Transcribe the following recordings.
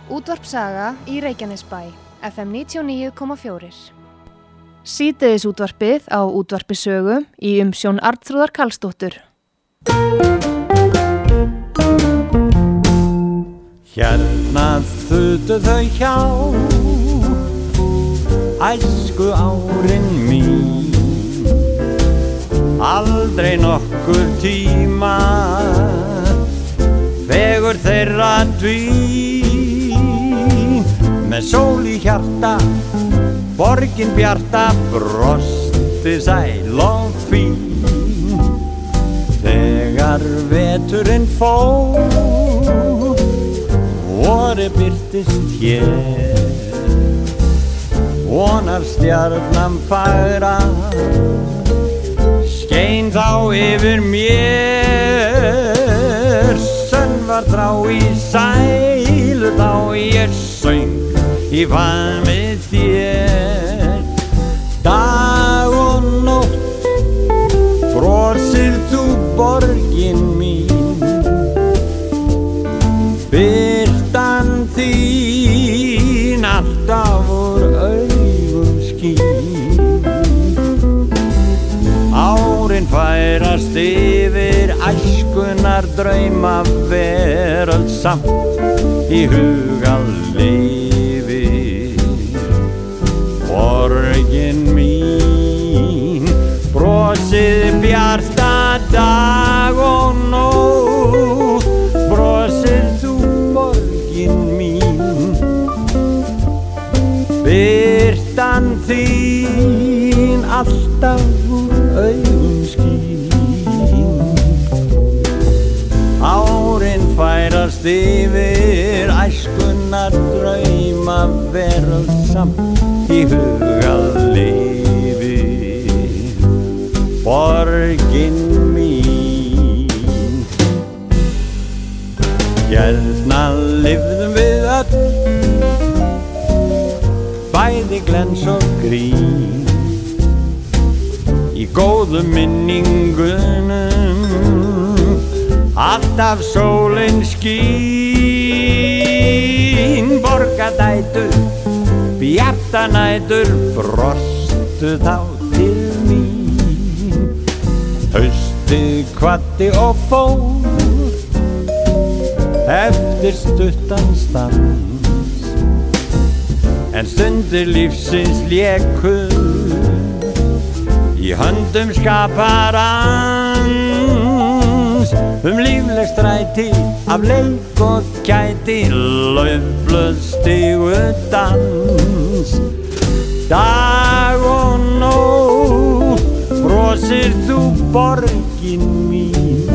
Útvarp Saga í Reykjanesbæ, FM 99,4. Síðdegis útvarpið á Útvarpi Sögu í umsjón Arnþrúðar Karlsdóttur. Hérna þutu þau hjá, æsku árin mín, aldrei nokkur tíma, fegur þeirra dvín, með sól í hjarta, borgin bjarta, brosti sæl og fín. Þegar veturinn fór, vorið birtist hér, vonar stjarnan fagra, skein þá yfir mér, sönn var þrá í sælu, þá ég söng í faðmi þér. Dag og nótt brosir þú borgin mín, birtan þín alltaf úr augum skín. Árin færast yfir æskunar drauma veröld, samt í huga lifir borgin mín. Brosið bjarta dag og nótt, brosir þú borgin mín, birtan þín alltaf úr augum skín. Árin færast yfir æskunar drauma veröld, samt í huga lifir borgin mín. Hérna lifðum við öll, bæði glens og grín, í góðum minningunum alltaf sólin skín. Borgadætur, bjartanætur, brostu þá til mín. Haustið kvaddi og fór eftir stuttan stans, en stundir lífsins léku í höndum skaparans. Lífleg stræti af leik og kæti, laufblöð stigu dans. Dag og nótt brosir þú borgin mín,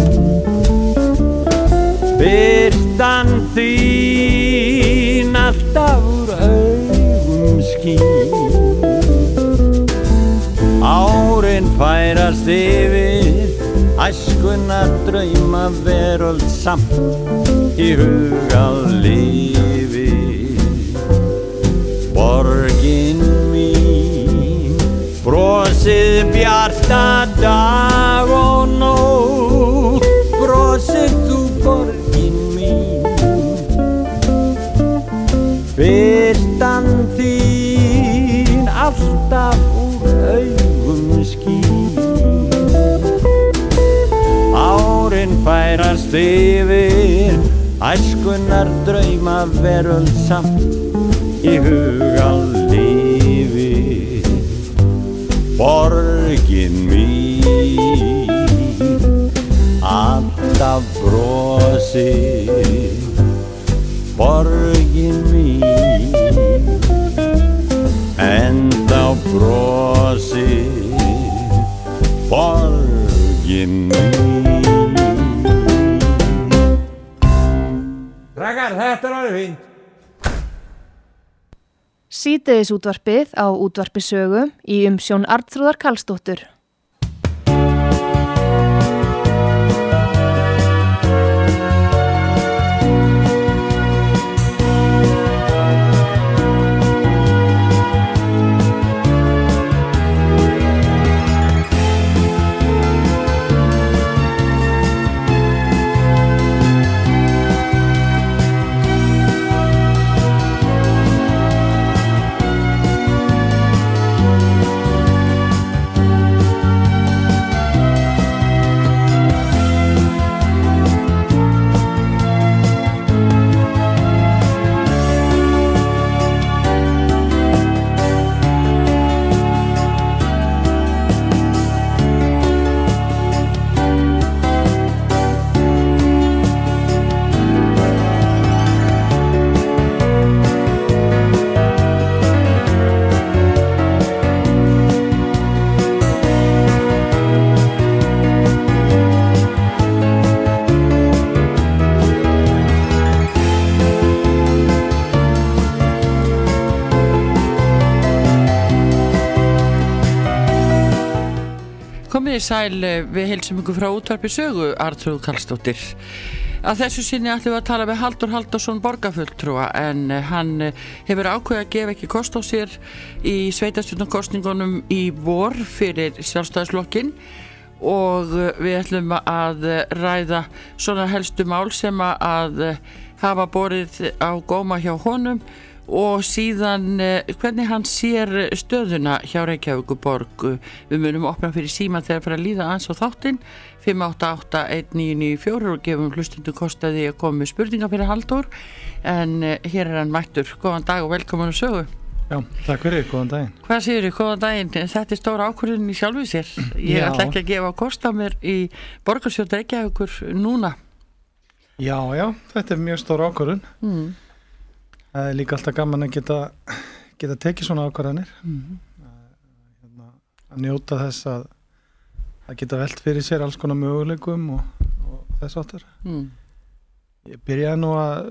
birtan þín alltaf úr augum skín. Árin færast yfir æskunar drauma veröld, samt í huga lifir borgin mín. Brosið bjarta dag og nótt, brosir þú borgin mín, birtan þín alltaf úr augum skín. Árin færast yfir æskunar drauma veröld, samt í huga lifir borgin mín. Alltaf brosir borgin mín, ennþá brosir borgin mín. Krakkar, þetta alveg fínt. Síðdegis útvarpið á Útvarpi Sögu í umsjón Arnþrúðar Karlsdóttur. Komið sæl, við heilsum ykkur frá útvarpi sögu, Arnþrúður Karlsdóttir. Að þessu sinni ætlum við að tala við Halldór Halldórsson borgarfulltrúa, en hann hefur ákveðið að gefa ekki kost á sér í sveitarstjórnarkosningunum í vor fyrir Sjálfstæðisflokkinn og við ætlum að ræða svona helstu mál sem að hafa borið á góma hjá honum og síðan hvernig hann sér stöðuna hjá Reykjavíkurborg. Við munum opna fyrir síma þegar fyrir að líða aðeins á þáttinn 5881994 og gefum hlustundu kostaði að koma með spurningar fyrir Halldór, en hér hann mættur. Góðan dag og velkomin á sögu. Já, takk fyrir, góðan daginn. Hvað segirðu, góðan daginn? Þetta stóra ákvörðun í sjálfu sér. Ég ætla ekki að gefa kost á mér í borgarstjórn Reykjavíkur núna. Já, þetta mjög stór ákvörðun. Það líka alltaf gaman að geta tekið svona ákvarðanir. Að njóta þess að geta velt fyrir sér alls konar möguleikum og þess áttar. Ég byrjaði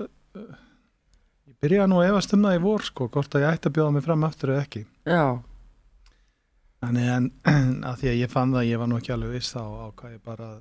nú að efast það í vor, hvort að ég ætti að bjóða mig fram aftur eða ekki. Já. Þannig en að því að ég fann það að ég var nú ekki alveg viss þá ákvað ég bara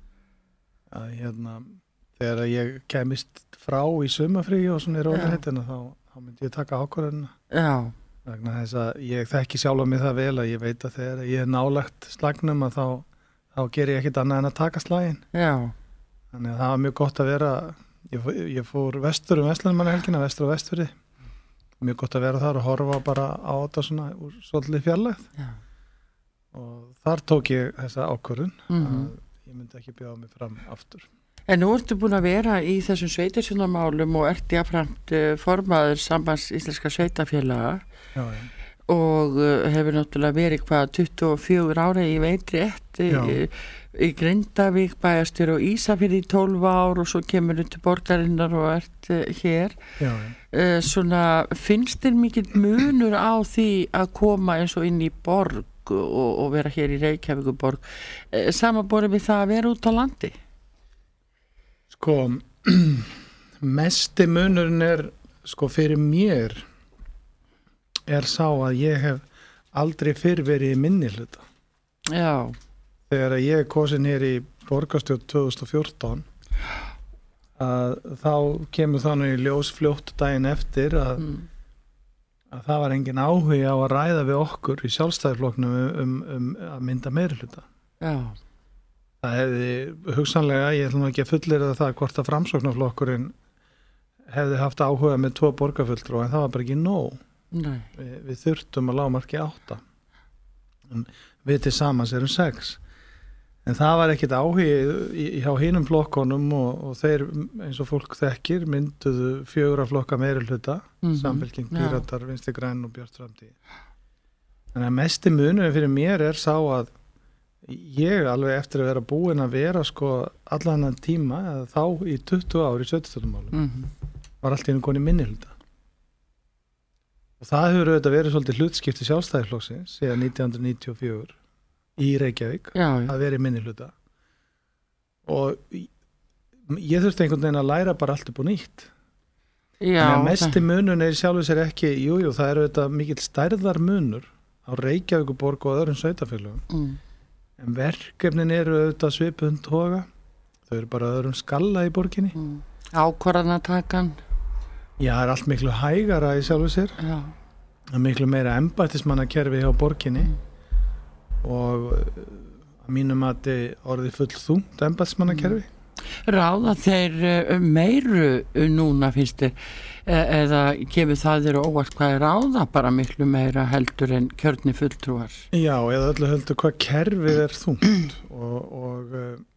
að þegar ég kemist frá í sumarfrí og svona í rólegheitina þá myndi ég taka ákvörðunina. Já. Vegna þess að ég þekki sjálfa mig það vel að ég veit að þegar ég nálægt slagnum að þá ger ég ekkit annað en að taka slaginn. Já. Þannig að það var mjög gott að vera, ég fór vestur Vestlandsmannahelgina, vestur og Vestfirði. Mjög gott að vera þar og horfa bara á þetta svona úr svolítið fjarlægð. Já. Og þar tók ég þessa ákvörðun að ég myndi ekki bjóða mig fram aftur. En nú ertu búin að vera í þessum sveitarstjórnarmálum og ert jafnframt formaður Sambands íslenska sveitafélaga. Já. Og hefur náttúrulega verið 24 ára í veitrétt í Grindavík, bæjarstjóri og Ísafirði í 12 ár og svo kemur til borgarinnar og ert hér. Já. Svona, finnst þér mikill munur á því að koma eins og inn í borg og vera hér í Reykjavíkurborg samanborið við það að vera út á landi? Mesti munurinn er fyrir mér er sá að ég hef aldrei fyrr verið í minnihluta. Já. Þegar ég kosin hér í borgarstjórn 2014 þá kemur þannig í ljós fljótt daginn eftir að það var engin áhugi á að ræða við okkur í Sjálfstæðisflokknum að mynda meirihluta. Já. Það hefði hugsanlega, ég ætlum ekki að fullyrða það hvort að Framsóknarflokkurinn hefði haft áhuga með 2 borgarfulltrúa, en það var bara ekki nóg. Nei. Við þurftum að lágmarki 8. En við til samans erum 6. En það var ekkit áhugi hjá hinum flokkonum og þeir, eins og fólk þekkir, mynduðu 4 flokka meirihluta, Samfylking, Píratar, Vinstri græn og Björt framtíð. Þannig að mesti munurinn fyrir mér er sá að ég alveg eftir að vera búin að vera allan þennan tíma eða þá í 20 ár í sveitarstjórnarmálum var allt í einu konið minnihluta. Og það hefur auðvitað verið svolítið hlutskipti Sjálfstæðisflokksins síðan 1994 í Reykjavík að vera í minnihluta. Og ég þurfti einhvern veginn að læra bara allt upp og nýtt. Já. En mesti munun er sjálfur sér ekki, það er auðvitað mikill stærðar munur á Reykjavíkurborg og öðrum sveitarfélögum. En verkefnin eru auðvitað svipuðum toga. Þau eru bara öðrum skalla í borginni. Ákvarðanatakan. Já, það er allt miklu hægara í sjálfu sér. Já. Það er miklu meira embættismannakerfi hjá borginni og að mínum mati orðið full þungt embættismannakerfi. Ráða þeir meiru núna finnst þér eða kemur það þér óvart hvað er ráða bara miklu meira heldur en kjörni fulltrúar? Já, eða öllu heldur hvað kerfið er þungt og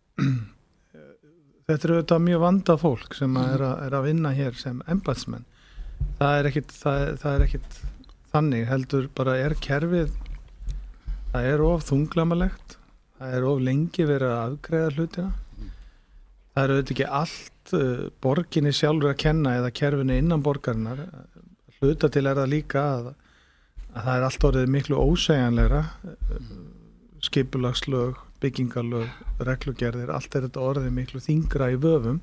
þetta er auðvitað mjög vandað fólk sem er að vinna hér sem embættismenn. Það er ekkit þannig heldur bara er kerfið, það er of þunglamalegt, það er of lengi verið að afgreiða hlutina. Það er auðvitað ekki allt borginni sjálfur að kenna eða kerfinu innan borgarinnar. Hluta til er það líka að það er allt orðið miklu ósegjanlegra. Skipulagslög, byggingarlög, reglugerðir, allt er þetta orðið miklu þyngra í vöfum.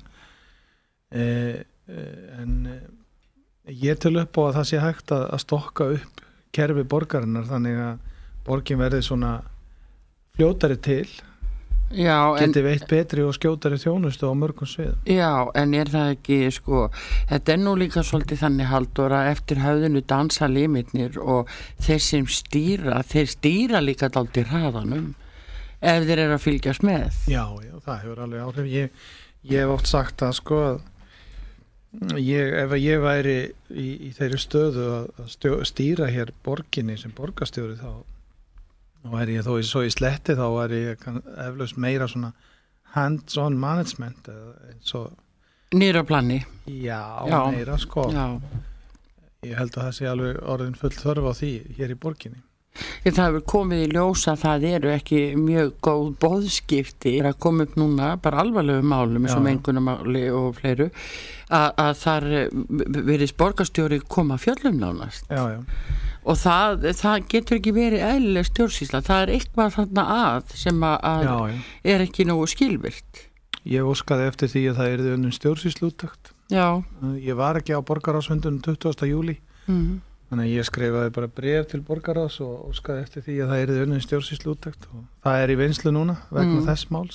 En ég tel upp á að það sé hægt að stokka upp kerfi borgarinnar þannig að borgin verði svona fljótari til, Já, geti veitt betri og skjótari þjónustu á mörgum sviðum. Já, en það ekki, sko, þetta nú líka svolítið þannig, Halldór, að eftir höfðinu dansa limitnir og þeir sem þeir stýra líka dálítið hraðanum ef þeir eru að fylgjast með. Já, það hefur alveg áhrif. Ég hef oft sagt það, sko, að ef ég væri í þeirri stöðu að stýra hér borginni sem borgarstjóri, þá væri ég þó svo í sletti, þá væri ég eflaust meira svona hands-on management eins og Nýra plani. Já, meira, sko. Já. Ég held að það sé alveg orðin full þörf á því hér í borginni. Það hefur komið í ljós að það eru ekki mjög góð boðskipti að koma upp núna, bara alvarlegu málum eins og mengunamáli og fleiru, að þar verið borgarstjóri koma fjöllum nánast. Já. Og það getur ekki verið eðlileg stjórnsýsla, það er eitthvað þarna sem er ekki nógu skilvirt. Ég óskaði eftir því að það yrði unnin stjórnsýsluúttekt. Já. Ég var ekki á borgarráðsfundunum 20. júlí. Þannig að ég skrifaði bara bréf til borgarráðs og óskaði eftir því að það yrði unnin stjórnsýsluúttekt og það er í vinnslu núna vegna þess máls.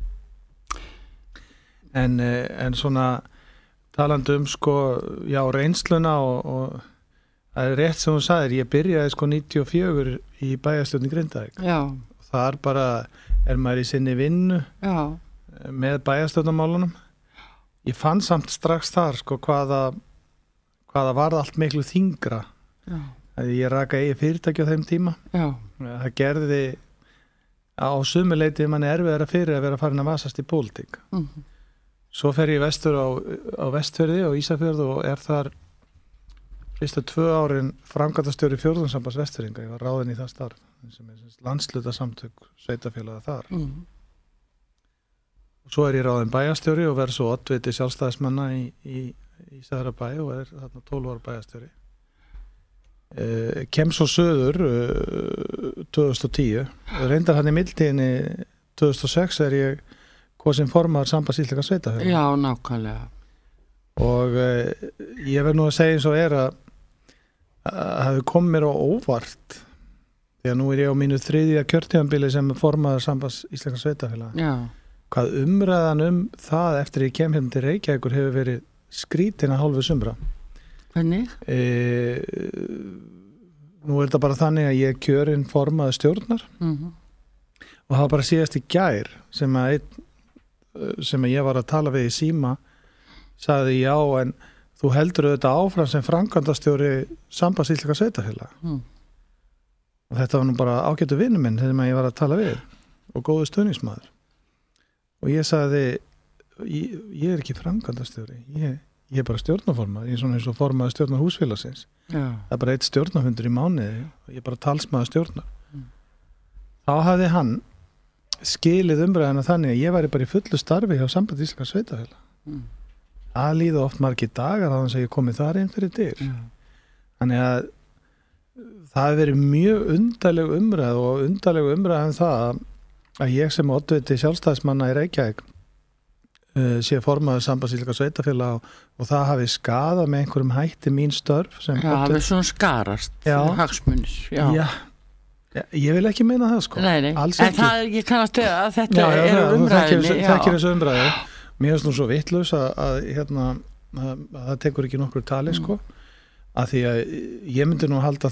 En svona talandi sko, já, reynsluna og það er rétt sem þú sagðir, ég byrjaði sko 94 í bæjarstjórn í Grindavík. Já. Þar bara maður í sinni vinnu með bæjarstjórnarmálunum. Ég fann samt strax þar sko hvaða varð allt miklu þyngra. Að ég raka eigi fyrirtæki á þeim tíma. Já. Það gerði á sumuleiti manni erfiðara fyrir að vera farin að vasast í pólitík. Svo fer ég vestur á Vestfirði og Ísafjörð og þar fyrstu 2 árin framkvæmdastjóri fjórðungssambands Vestfirðinga. Ég var ráðinn í það starf sem er landshlutasamtök sveitarfélaga þar. Og svo ég ráðinn bæjarstjóri og verð svo oddviti sjálfstæðismanna í Sæðrabæ og þarna 12 ára bæjarstjóri. Kem svo söður 2010 og reyndar hann í mildtíðinni 2006 ég kosin formaður sambands íslenskra sveitarfélaga. Já, nákvæmlega. Og ég verð nú að segja eins og að hafi komið mér á óvart því að nú ég á mínu 3. kjörtímabili sem formaður sambands íslenskra sveitarfélaga. Já. Hvað umræðan það eftir ég kem hérna til Reykjavíkur hefur verið skrítin að hálfu sumra. Hvernig? Nú þetta bara þannig að ég kjörinn formaður stjórnar og það var bara síðast í gær sem að ég var að tala við í síma sagði já en þú heldur auðvitað áfram sem framkvæmdastjóri sambands íslenskra sveitarfélaga. Og þetta var nú bara ágætu vinur minn þegar ég var að tala við og góðu stuðningsmaður. Og ég sagði ég er ekki framkvæmdastjóri, ég er bara stjórnarformaður, ég er svona eins og formaður stjórnar húsfélagsins. Já. Það er bara 1 stjórnarfundur í mánuði og ég er bara talsmaður stjórnar. Þá hafði hann skilið umræðina þannig að ég væri bara í fullu starfi hjá sambandi íslenskra sveitarfélaga. Það líða oft margir dagar að ég komið þar inn fyrir dyr. Þannig að það hefur verið mjög undarleg umræð það að ég sem oddviti sjálfstæðismanna í Reykjavík sé formaður sambands íslenskra sveitarfélaga og það hafi skadað með einhverjum hætti mín störf. Já, það hafi svona skarast hagsmunir. Já. Ég vil ekki meina það sko. Nei. Alls ekki. En það er ekki kannast að þetta er umræðinni. Það ekki þessu umræði. Mér finnst nú svo vitlaus að það tekur ekki nokkru tali sko. Að því að ég myndi nú halda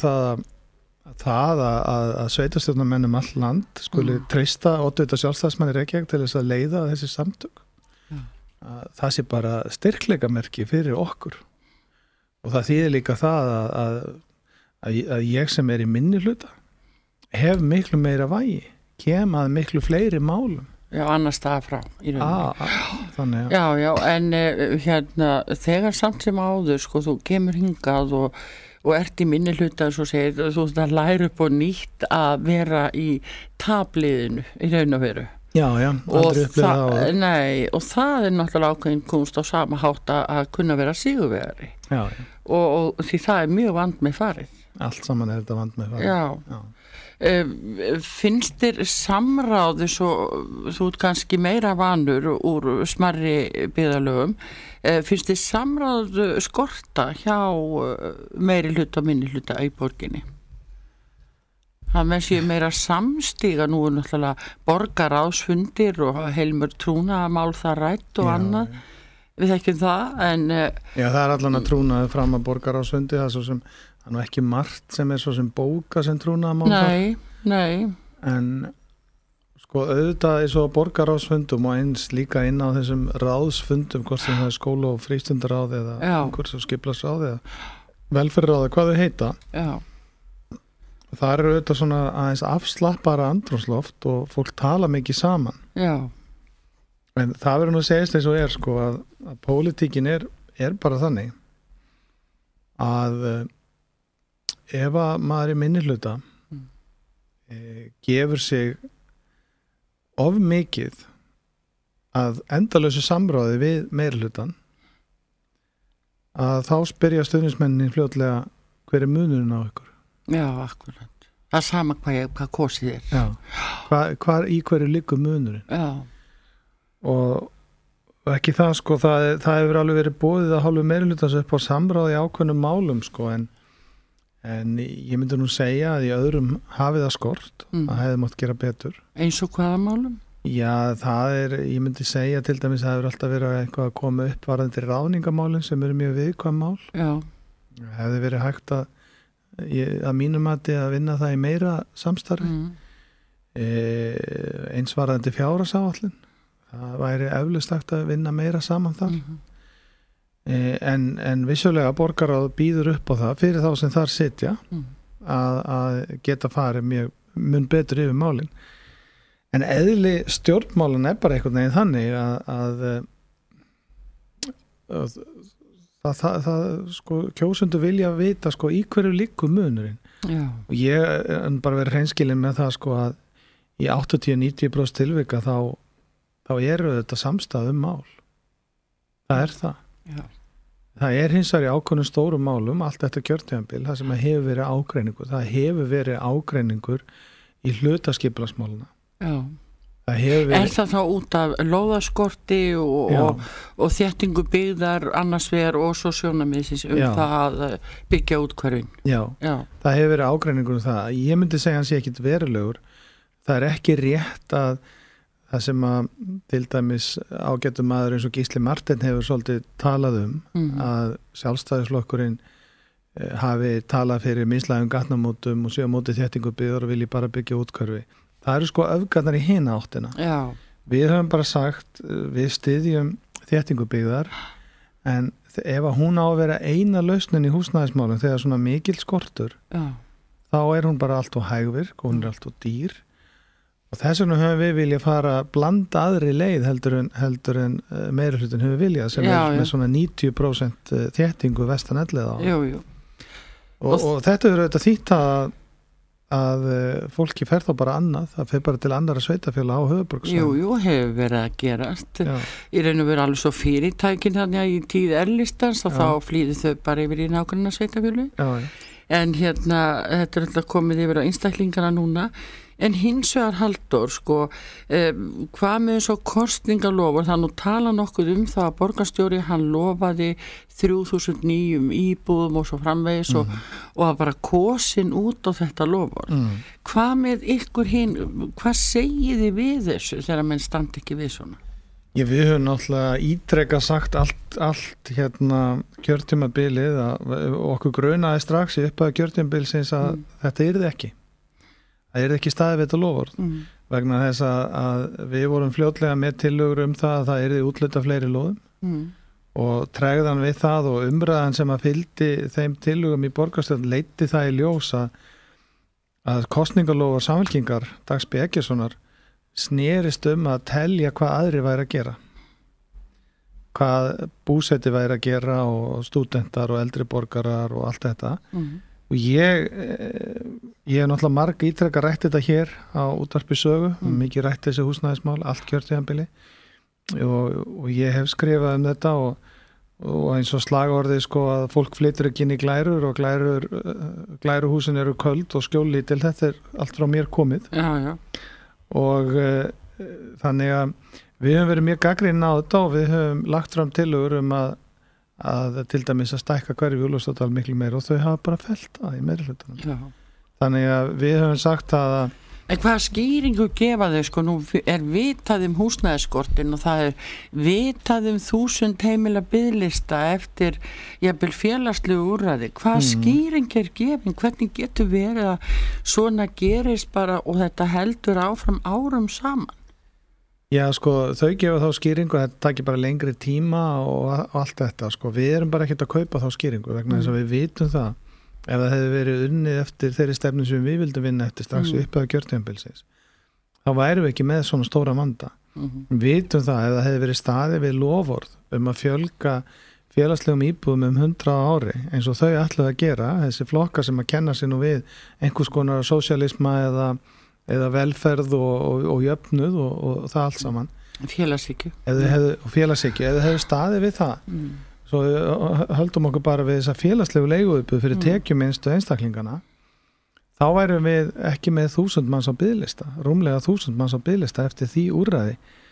það að sveitarstjórnarmenn all land skuli treysta oddvita sjálfstæðismann í Reykjavík til þess að leiða þessi samtök. Það sé bara styrkleikamerki fyrir okkur og það þýðir líka það að ég sem er í minni hluta hef miklu meira vægi kem að miklu fleiri málum. Já, annars staðar frá í rauninni. Þannig Já, en þegar samt sem áður sko, þú kemur hingað og ert í minni hluta svo segir, þú lærir upp og nýtt að vera í tabliðinu í raun og veru. Já, aldrei upplifað það. Nei, og það er náttúrulega ákveðin kunst á sama hátt að kunna vera sigurvegari. Já. Og því það er mjög vand með farið. Allt saman er þetta vand með farið. Já. Finnst þér samráðu svo, þú ert kannski meira vanur úr smarri byggðarlögum, finnst þér samráðu skorta hjá meiri hluta og minni hluta í borginni? Það menn séu meira samstíga nú náttúrulega borgaráðsfundir og heilmur trúnaðarmál það rætt og annað. Við þekkjum það, en... Já, það allan að trúnaði fram að borgaráðsfundi, það er svo sem, það er nú ekki margt sem er svo sem bóka sem trúnaðarmál þar. Nei. En sko auðvitað er svo borgaráðsfundum og eins líka inn á þessum ráðsfundum, hvort sem það er skóla- og frístundaráð eða einhvers og skipulagsráð eða velferðarráð, hvað þau heita. Já. Það eru auðvitað svona aðeins afslappara andrúmsloft og fólk tala mikið saman. Já. En það verður nú að segist eins og sko að pólitíkin er bara þannig að ef að maður er minnihluta gefur sig of mikið að endalausu samráði við meirihlutan að þá spyrja stuðningsmennin fljótlega hver er munurinn á ykkur. Já, akkurat. Það er sama hvað kosið er. Já, í hverju liggur munurinn. Já. Og ekki það sko, það hefur alveg verið boðið að hálfu meirihlutans upp á samráði ákveðnum málum sko, en ég myndi nú segja að í öðrum hafi það skort, að hefði mátt gera betur. Eins og hvaða málum? Já, ég myndi segja til dæmis að það hefur alltaf verið eitthvað að koma upp varðandi ráðningamálin sem eru mjög viðkvæm mál. Já. Hefði verið hægt að mínum mati að vinna það í meira samstarfi. Eins varðandi fjárhagsáætlun. Það væri eflaust hægt að vinna meira saman þar. En vissulega borgaráð býður upp á það fyrir þá sem þar sitja að geta farið mun betur yfir málin. En eðli stjórnmálin er bara einhvern veginn þannig að sko, kjósendur vilja vita sko, í hverju liggur munurinn. Já. Og ég er bara verið hreinskilinn með það sko, að í 80-90% tilvika þá eru þetta samstæð mál. Það er það. Já. Það er hins vegar í ákveðnum stórum málum allt þetta kjörtímabil, það sem hefur verið ágreiningur. Það hefur verið ágreiningur í hlutaskipulagsmáluna. Já. Það hefur verið... Er það þá út af lóðaskorti og þéttingu byggðar annars vegar og svo sjónarmiðsins það að byggja út hverjum? Já, það hefur verið ágreiningur það. Ég myndi segja hans ég ekkit verulegur. Það er ekki rétt að það sem að til dæmis ágætum maður eins og Gísli Marteinn hefur svolítið talað að Sjálfstæðisflokkurinn hafi talað fyrir mislægum gatnamótum og séu á móti þéttingu byggðar og vilji bara byggja útkörfi. Það eru sko öfgarnar í hina áttina. Já. Við höfum bara sagt, við styðjum þéttingu byggðar, en ef að hún á að vera eina lausnin í húsnæðismálum þegar svona mikil skortur, þá er hún bara allt of hægvirk og hún er allt of dýr. Og þess vegna höfum við viljað fara að blanda aðri leið heldur en meirihlutin höfum viljað sem með svona 90% þéttingu vestan elleða á. Jú. Og þetta er auðvitað þýtt að fólki fer þá bara annað, það fer bara til annara sveitafélag á höfuðborgarsvæðinu. Jú, hefur verið að gerast. Í raun og veru alveg svo fyrirtækin þannig í tíð erlistans og þá flýði þau bara yfir í nágranna sveitafélag. En þetta er alltaf komið yfir á einstaklingana núna. En hins vegar Halldór, sko, hvað með svo kosningalofur, það nú tala nokkuð það að borgarstjóri, hann lofaði 3.009 íbúðum og svo framvegis og að bara kosin út á þetta lofur. Hvað með ykkur hvað segið þið við þessu þegar menn standi ekki við svona? Við höfum náttúrulega ítrekka sagt allt kjörtímabilið og okkur grunaði strax í upphæðu kjörtímabilsins að þetta yrði ekki. Það er ekki staðið við þetta lofvörð vegna þess að við vorum fljótlega með tillögur það að það yrði útluta fleiri lóðum og tregðan við það og umræðan sem að fylgdi þeim tillögum í borgarstjórn leiddi það í ljós að kosningalofar Samfylkingar Dags B. Eggertssonar snerist að telja hvað aðri væri að gera, hvað búseti væri að gera og stúdentar og eldri borgarar og allt þetta. Og ég hef náttúrulega marg ítrekka rætt þetta hér á útvarpi sögu, mikið rætt þessi húsnæðismál, allt kjörtímabili og ég hef skrifað þetta og eins og slagorðið sko að fólk flytur ekki inn í glærur og glæruhúsin eru köld og skjóllítil, þetta er allt frá mér komið. Og þannig að við höfum verið mjög gagnrýnin á þetta og við höfum lagt fram tillögur að til dæmis að stækka hverju Úlfarsárdal miklu meira og þau hafa bara fellt það í meirihlutanum. þannig að við höfum sagt að En hvaða skýringu gefa þau, sko, nú vitað húsnæðisskortin og það vitað 1000 heimila biðlista eftir jafnvel félagslegu úrræði. Hvaða skýring gefin? Hvernig getur verið að svona gerist bara og þetta heldur áfram árum saman? Já, sko, þau gefa þá skýringu að þetta takir bara lengri tíma og allt þetta, sko. Við erum bara ekkert að kaupa þá skýringu vegna þess að við vitum það. Ef það hefði verið unnið eftir þeirri stefnu sem við vildum vinna eftir strax upp að kjörtímabilsins, þá værum við ekki með svona stóra vanda. Við vitum það, ef það hefði verið staðið við loforð að fjölga félagslegum íbúðum 100 á ári, eins og þau ætlaðu að gera, þessi flokkar sem að kenna sig nú við einhvers konar sósíalisma eða velferð og jöfnuð og það allt saman. Félagshyggju. Og félagshyggju, ef þau hefði staðið við það. Svo höldum okkur bara við þessa félagslegu leiguíbúð fyrir tekjuminnstu einstaklingana, þá værum við ekki með 1000 manns á biðlista, rúmlega 1000 manns á biðlista eftir því úrræði.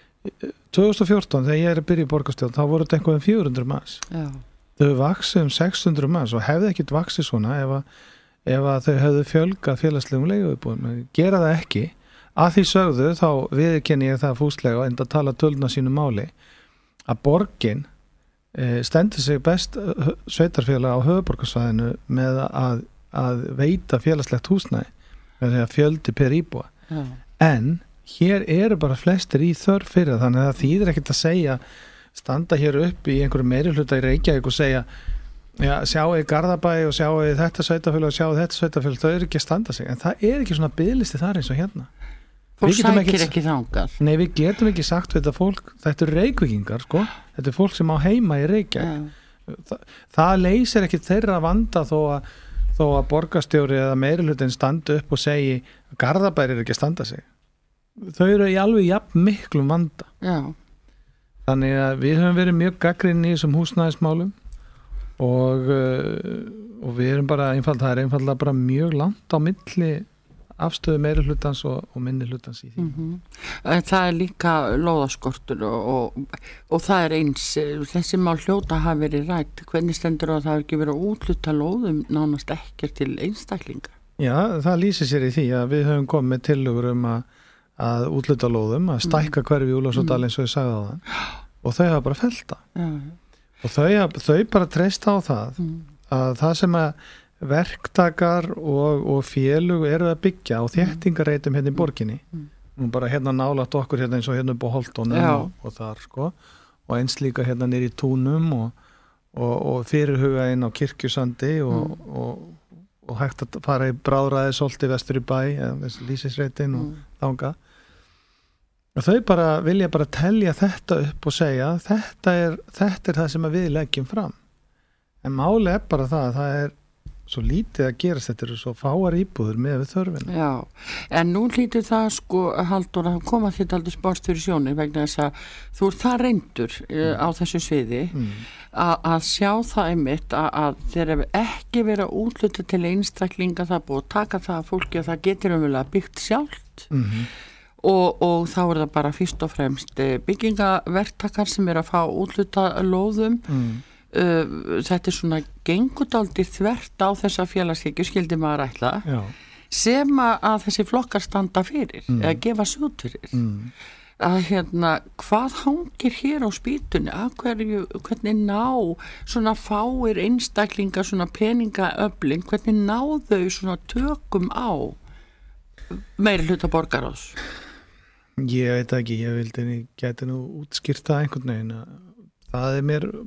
2014, þegar ég byrja í borgarstjórn, þá voru þetta einhverjum 400 manns. Já. Þau vaxið 600 manns og hefði ekkit vaxið svona ef að þau hefðu fjölgað félagslegum leiguíbúðum. Gera það ekki, að því sögðu, þá viðurkenni ég það fúslega en að tala tölna sínu máli, að borgin stendur sig best sveitarfélag á höfuðborgarsvæðinu með að veita félagslegt húsnæði, þegar fjöldi per íbúa. En hér eru bara flestir í þörf fyrir þannig að það þýðir ekkert að segja, standa hér upp í einhverju meirihluta í Reykjavík og segja, já, sjáu Garðabæ og sjáu þetta sveitarfélag og sjáu þetta sveitarfélag, þau eru ekki að standa sig, en það er ekki svona biðlisti þar eins og hérna. Fólk sækir ekki þangað. Nei, við getum ekki sagt við þetta fólk, þetta eru Reykvíkingar, sko, þetta er fólk sem á heima í Reykjavík. Það leysir ekki þeirra vanda þó að borgarstjóri eða meirihlutin standi upp og segi að Garðabær er ekki að standa sig. Þau eru í alveg jafn miklum vanda. Já. Þannig að við höfum verið mjög gagnrýnir í þessum húsnæðismálum og við erum bara það er einfaldlega bara mjög langt á milli afstöðu meiri hlutans og minni hlutans í því. Það er líka lóðaskortur og það er eins, þessi mál hljóta hafa verið rætt, hvernig stendur það að það er ekki verið að útluta lóðum nánast ekkert til einstaklinga? Já, það lýsir sér í því að við höfum komið með tillögur að útluta lóðum, að stækka hverfi í Úlfarsárdal eins og ég sagði á það og þau hafa bara fellt það. Og þau bara treysta á það að það sem að verktakar og félög eru að byggja á þéttingareitum hérna í borginni. Nú bara hérna nálægt okkur hérna eins og hérna upp á Holtónum og þar, sko, og eins líka hérna niður í Túnum og fyrirhuga inn á Kirkjusandi og hægt að fara í Bráðræði solti vestur í bæ eða Lýsisreitin og þangað. Og þau bara vilja bara telja þetta upp og segja þetta er það sem við leggjum fram. En máli er bara það er svo lítið að gerast, þetta eru svo fáar íbúður með við þörfina. Já, en nú hlýtur það, sko, Halldór, að koma þetta aldrei spárst fyrir sjónir vegna þess að þú ert það reyndur á þessu sviði að sjá það einmitt að þeir hefur ekki verið að útluta til einstaklinga, það búið að taka það að fólki og það getur umverulega byggt sjálft og þá er það bara fyrst og fremst byggingaverktakar sem er að fá útluta lóðum. Þetta er svona gengudáldi þvert á þessa félagshyggju, skildi maður ætla, sem að þessi flokkar standa fyrir eða gefa sig út fyrir. Að hvað hangir hér á spýtunni, hvernig ná svona fáir einstaklingar svona peningaöfling, hvernig ná þau svona tökum á meiri hluta borgarás? Ég veit ekki, ég gæti nú útskýrta einhvern veginn, það er mér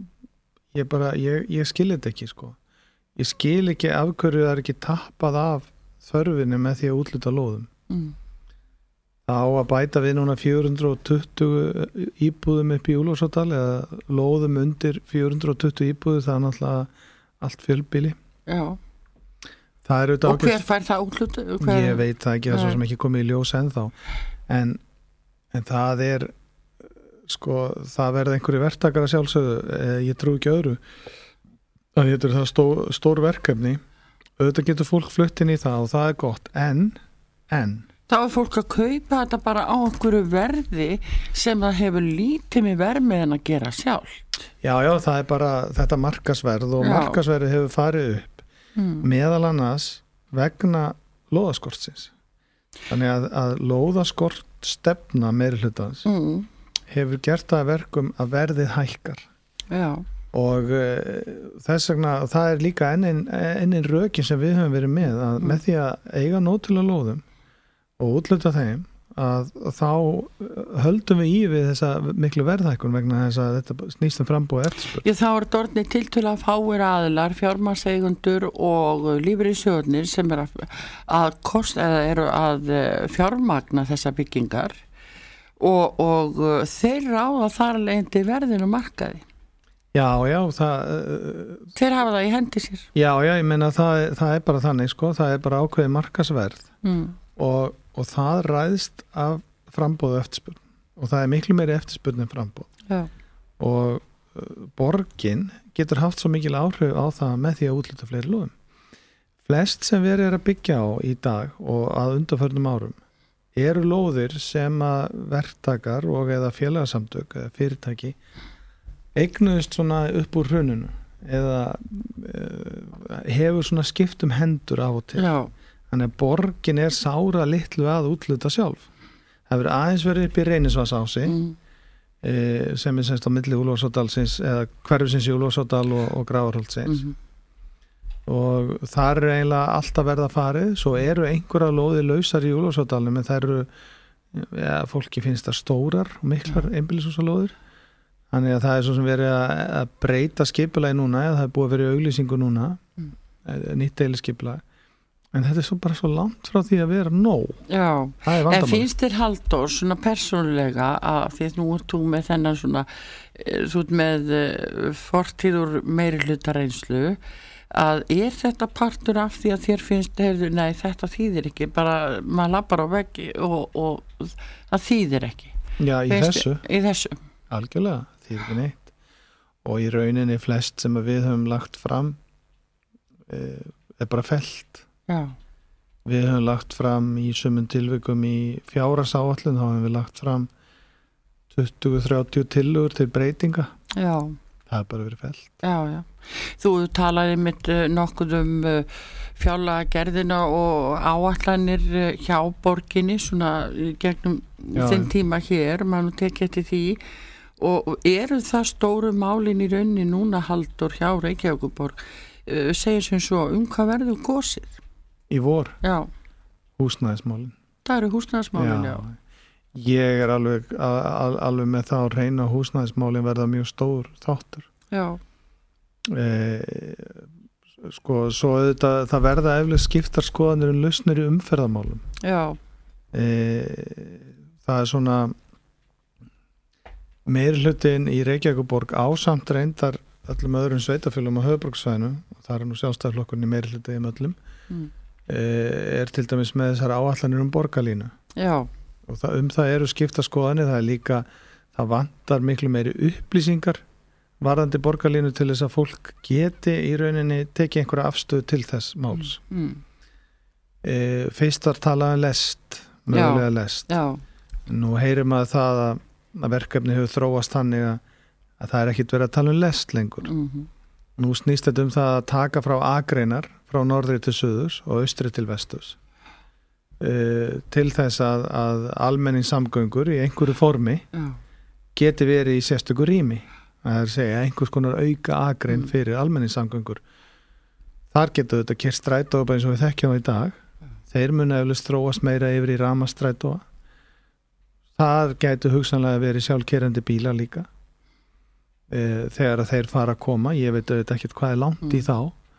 ég skil þetta ekki, sko. Ég skil ekki af hverju það er ekki tappað af þörfinni með því að útluta lóðum. Það á að bæta við núna 420 íbúðum upp í Úlfarsárdal eða lóðum undir 420 íbúðu, það er náttúrulega allt fjölbýli. Já. Og hver fær það útluta? Ég veit það ekki, það er svo sem ekki komið í ljós ennþá. En það er sko, það verði einhverju verktakar að sjálfsögðu, ég trú ekki öðru að þetta er það stór verkefni, auðvitað getur fólk flutt inn í það og það er gott, en þá er fólk að kaupa þetta bara á einhverju verði sem það hefur lítið með vermið en að gera sjálft. Já, það er bara þetta markasverð og markasverði hefur farið upp meðal annars vegna lóðaskortsins. Þannig að lóðaskort stefna meirihlutans hefur gert það að verkum að verðið hækkar. Já. Og þess vegna, það líka enn rökin sem við höfum verið með því að eiga nótilega lóðum og útluta þeim, að þá höldum við við þessa miklu verðhækkun vegna þess að þetta snýst framboð eftirspurn. Þá er dorni tiltölulega fáir aðilar, fjármagnseigendur og lífeyrissjóðirnir sem eru að fjármagna þessa byggingar og þeir ráða þar leiðandi verðinu markaði. Já, þeir hafa það í hendi sér. Já, ég meina það er bara þannig, sko, það er bara ákveðið markasverð og það ræðst af framboðu eftirspurn og það er miklu meiri eftirspurn en framboð. Já. Og borgin getur haft svo mikil áhrif á það með því að útluta fleiri lóðum. Flest sem verið að byggja á í dag og að undanförnum árum eru lóðir sem að verktakar og eða félagasamtök eða fyrirtæki eignuðist svona upp úr hruninu eða hefur svona skipt hendur af og til. Já. Þannig að borgin er sára litlu að útluta sjálf. Það verið aðeins verið upp í Reynisvatnsási sem semst á milli Úlfarsárdalsins eða hverfisins í Úlfarsárdal og Grafarholtsins. Og þar er eiginlega alltaf verða farið, svo eru einhverja lóði lausar í Úlfarsárdalnum en það eru, fólki finnst það stórar og miklar einbýlishúsalóðir. Þannig að það er svo sem verið að breyta skipulagi núna, eða það er búið að vera í auglýsingu núna, nýtt deiliskipulag. En þetta er svo bara svo langt frá því að vera nóg. Já, en finnst þér Halldór svona persónulega að því að nú ert þú með þennan svona, þú ert með fortíður meiri hlutareynslu, að þetta partur af því að þér finnst, nei þetta þýðir ekki, bara maður lappar á veggi og það þýðir ekki. Já, í þessu. Algjörlega, þýðir ekki neitt. Og í rauninni flest sem við höfum lagt fram er bara fellt. Já. Við höfum lagt fram í sumum tilvikum í fjárhagsáætlun, þá höfum við lagt fram 20-30 tillögur til breytinga. Já. Það er bara verið fellt. Já. Þú talaði mitt nokkuð fjárlagagerðina og áætlanir hjá borginni svona gegnum þinn tíma hér, maður tekið til því og eru það stóru málin í rauninni núna Halldór hjá Reykjavíkurborg segir sem svo hvað verður kosið? Í vor? Já. Húsnæðismálin. Það eru húsnæðismálin, já. Ég er alveg með það að reyna að húsnæðismálin verða mjög stór þáttur. Já. Sko, svo auðvitað, það verða eflega skiptar skoðanir lausnir í umferðarmálum. Já. Það er svona meirihlutin í Reykjavíkurborg ásamt reyndar öllum öðrum sveitafélagum á höfuðborgarsvæðinu og það er nú sjálfstæðisflokkurinn í meirihluti í öllum er til dæmis með þessar áætlanir borgarlínu. Já. Og það eru skipta skoðanir, það er líka það vantar miklu meiri upplýsingar varðandi borgarlínu til þess að fólk geti í rauninni tekið einhverja afstöðu til þess máls. Fyrst var talað lest, mögulega lest. Já. Nú heyrir maður það að verkefni hefur þróast þannig að það er ekkit verið að tala lest lengur. Nú snýst þetta það að taka frá akreinar, frá norðri til suðurs og austri til vesturs til þess að almenningssamgöngur í einhverju formi geti verið í sérstöku rými. Það er að segja einhvers konar auka akrein fyrir almenningssamgöngur. Þar getur þetta keyrt strætó eins og við þekkjum í dag. Þeir munu eflaust þróast meira yfir í ramastrætóa. Það getur hugsanlega verið sjálfkeyrandi bílar líka. Þegar að þeir fara að koma, ég veit auðvitað ekkert hvað er langt í þá.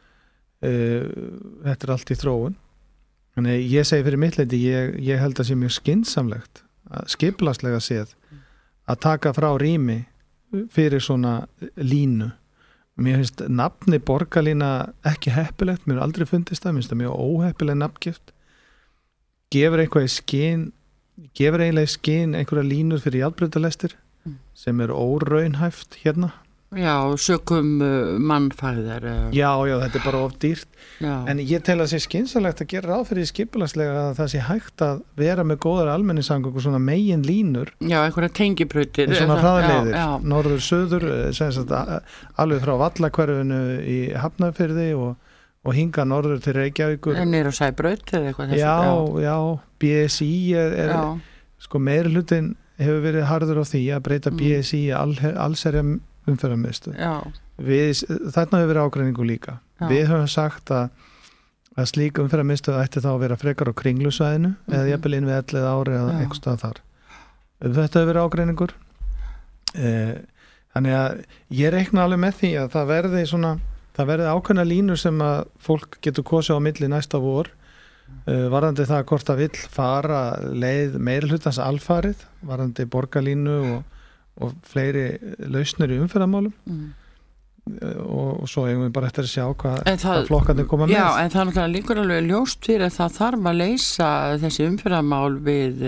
Þetta er allt í þróun. Þannig ég segi fyrir mitt leyti, ég held að sé mjög skynsamlegt, skipulagslega séð, að taka frá rými fyrir svona línu. Mér finnst nafni borgarlína ekki heppilegt, mér aldrei fundist það, mér finnst það mjög óheppileg nafngift. Gefur eiginlega í skyn einhverja línur fyrir járnbrautarlestir sem er óraunhæft hérna. Já, sökum mannfæðar. Já, þetta er bara of dýrt. Já. En ég tel að það sé skynsamlegt að gera ráð fyrir skipulagslega að það sé hægt að vera með góðar almenningssamgöngur, svona megin línur. Já, einhverja tengibrautir. Svona hraðleiðir, norður, söður, alveg frá Vallahverfinu í Hafnarfirði og og hinga norður til Reykjavíkur. Niður á Sæbraut eða eitthvað þessu. Já, BSI er sko meiri hlutin hefur verið harður á því að breyta BSI allsherja umferðarmiðstöð. Þarna hefur verið ágreiningu líka. Við höfum sagt að slík umferðarmiðstöð ætti þá að vera frekar á Kringlusvæðinu eða jafnvel inn við 11 ári eða einhvers staðar þar. Þetta hefur verið ágreiningur. Þannig að ég reikna alveg með því að það verði ákveðna línur sem að fólk getur kosið á milli næsta vor, varðandi það hvort það vill fara leið meirihlutans alfarið, varðandi borgarlínu og fleiri lausnir í umferðarmálum. Og svo eigum við bara eftir að sjá hvað flokkarnir koma með. Já, en það er náttúrulega líkur alveg ljóst fyrir að það þarf að leysa þessi umferðarmál við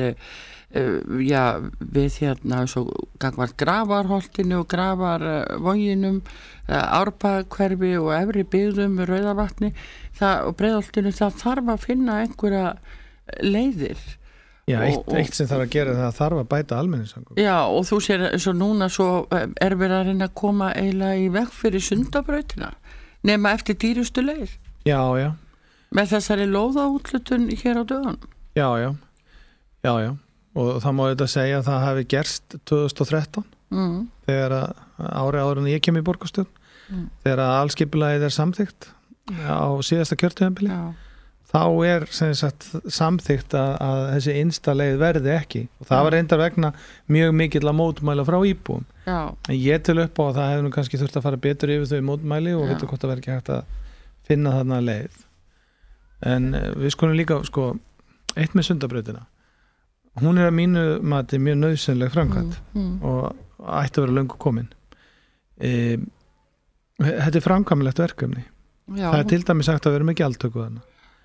svo gangvart Grafarholtinu og Grafarvoginum, Árbæjarhverfi og efri byggðum Rauðavatni og Breiðholtinu. Það þarf að finna einhverja leiðir. Já, eitt sem þarf að gera það þarf að bæta almenningssamgöngur. Já, og þú sér svo núna svo er verið að reyna að koma eiginlega í veg fyrir Sundabrautina nema eftir dýrustu leið. Já. Með þessari lóðaúthlutun hér á dögunum. Já. Og það má auðvitað segja að það hafi gerst 2013 þegar ári áður en ég kem í borgarstjórn, þegar alskipulagið er samþykkt á síðasta kjörtímabili. Þá er samþykkt að þessi innsta leið verði ekki og það var reyndar vegna mjög mikill að mótmæla frá íbúum. En ég til upp á að það hefur nú kannski þurft að fara betur yfir þau mótmæli og veitum hvort það verði ekki hægt að finna þarna leið. En við skulum líka eitt með Sundabrautina. Hún er að mínu mati mjög nauðsynleg framkvæmd og ætti að vera löngu komin. Þetta er framkvæmlegt verkefni. Það er til dæmis sagt að vera með gjaldtöku þarna.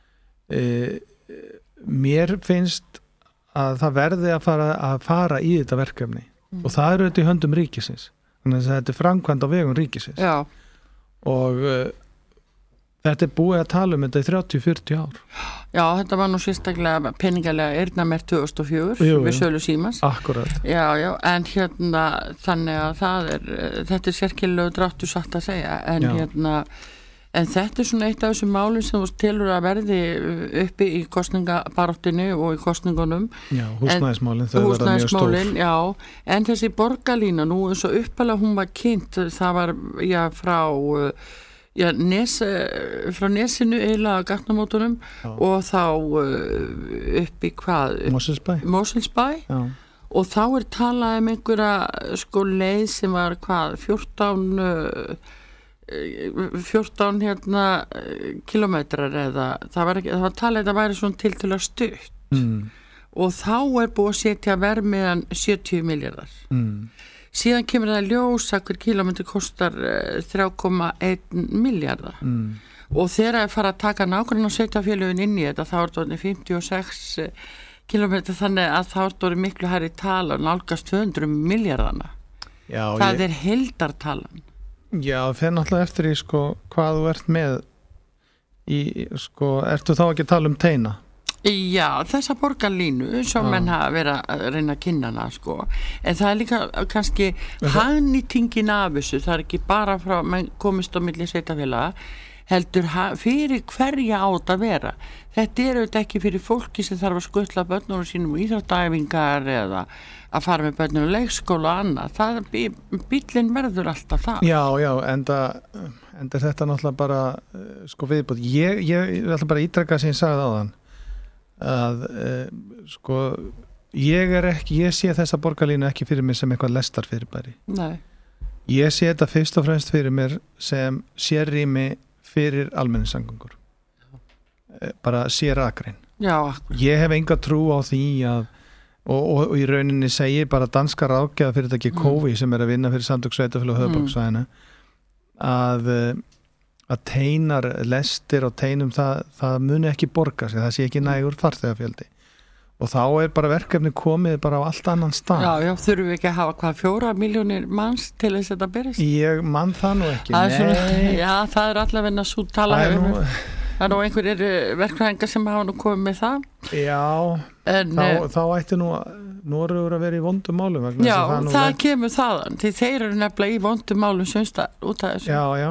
Mér finnst að það verði að fara í þetta verkefni og það eru þetta í höndum ríkisins, þannig að þetta er framkvæmd á vegum ríkisins. Og þetta er búið að tala um þetta í 30-40 ár. Já, þetta var nú sérstaklega peningalega eyrnamerkt 2004 við sölu Símans. Akkurat. Já, en þannig að þetta er sérkennilegu dráttur satt að segja, en þetta er svona eitt af þessum málum sem þú telur að verði uppi í kosningabaráttinu og í kosningunum. Já, húsnæðismálin, þau verða mjög stór. Já, en þessi borgarlína, nú eins og uppalega hún var kynnt, það var frá Nesinu eiginlega gatnamótunum og þá uppi Mosfellsbæ. Og þá er talað um einhverja leið sem var 14 kilometrar eða það var talað að það væri svona tiltölulega stutt og þá er búið að setja verðmiðan 70 milljarðar. Síðan kemur það ljós að hver kilometri kostar 3,1 milljarða og þegar að fara að taka nákvæmlega sveitarfélögin inn í þetta þá er þetta 56 kilometri, þannig að þá er þetta miklu hærri tala og nálgast 200 milljarðana. Það er heildartalan. Já, það fer náttúrulega eftir í hvað þú ert með ertu þá ekki að tala um teina? Já, þessa borgarlínu sem menn hafa verið að reyna að kynna hana en það er líka kannski hagnýtingin af þessu, það er ekki bara frá menn komist á milli sveitarfélaga heldur fyrir hverja átt að vera. Þetta er auðvitað ekki fyrir fólki sem þarf að skutla börnunum sínum íþróttaæfingar eða að fara með börnunum leikskóla og annað. Bíllinn verður alltaf það. Já, enda þetta náttúrulega bara viðbútt. Ég ætla bara að ítreka sem ég sagði áðan að ég sé þessa borgarlínu ekki fyrir mér sem eitthvað lestarfyrirbæri. Nei. Ég sé þetta fyrst og fremst fyrir mér sem sérrými fyrir almenningssamgöngur. Bara sérakrein. Já, akkurat. Ég hef enga trú á því að og í rauninni segir bara danska ráðgjafa fyrirtæki Covi sem er að vinna fyrir samtök sveitarfélag og höfuðborgarsvæðinu að teinar lestir og teinum það muni ekki borga sig, það sé ekki nægur farþegafjöldi og þá er bara verkefni komið bara á allt annan stað. Já, þurfum við ekki að hafa 4 milljónir manns til þess að þetta berist? Ég mann það nú ekki. Það er allavega svo tala það er nú einhverjir verkfræðingar sem hafa nú komið með það. Já, þá ætti nú Noregur að vera í vondum málum. Já, það kemur þaðan, því þeir eru nefnilega í vondum málum sumstaðar út af þessu. Já,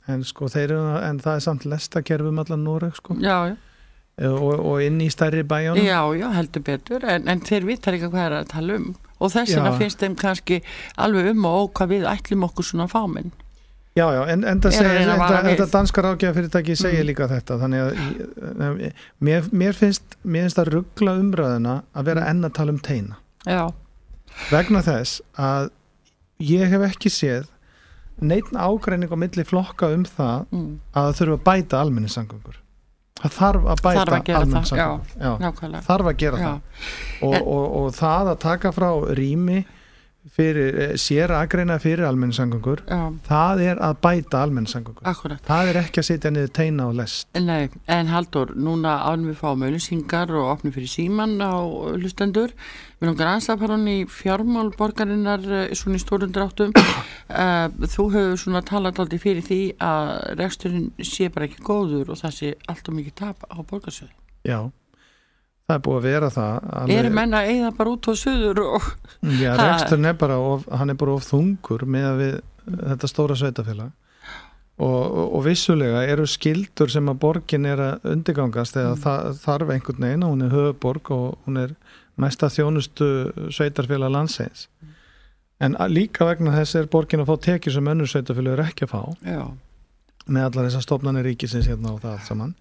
en sko en það samt lestakerfum allan Noreg sko. Já. Og inn í stærri bæjónum. Já, heldur betur, en þeir vita líka hvað að tala og þessina finnst þeim kannski alveg og hvað við ætlum okkur svona fáminn. Já, en þetta danska ráðgjafafyrirtæki segir líka þetta, þannig að mér finnst að rugla umræðuna að vera enn að tala teina. Já. Vegna þess að ég hef ekki séð neitt ágreining á milli flokka það að það þurfa að bæta almenningssamgöngur. Það þarf að bæta almenningssamgöngur. Þarf að gera það. Og það að taka frá rými fyrir sérakreina fyrir almenningssamgöngur, það að bæta almenningssamgöngur. Akkurat. Það ekki að setja niður teina og lest. Nei, en Halldór, núna ánum við fáum auglýsingar og opnum fyrir síman á hlustendur. Við langar aðeins að fara í fjármál borgarinnar svona í stórum dráttum. Þú hefur svona talað aldrei fyrir því að reksturinn sé bara ekki góður og það sé allt og mikið tap á borgarsöðu. Já. Það búið að vera það. Menn að eyða bara út á suður og... Já, reksturinn hann bara of þungur með að við þetta stóra sveitafélag og vissulega eru skyldur sem að borgin að undirgangast eða það þarf einhvern veginn, hún höfuborg og hún mesta þjónustu sveitarfélag landsins. En líka vegna þess borgin að fá tekjur sem önnur sveitarfélag ekki að fá. Já. Með allar þessar stofnanir ríkisins hérna og það allt saman.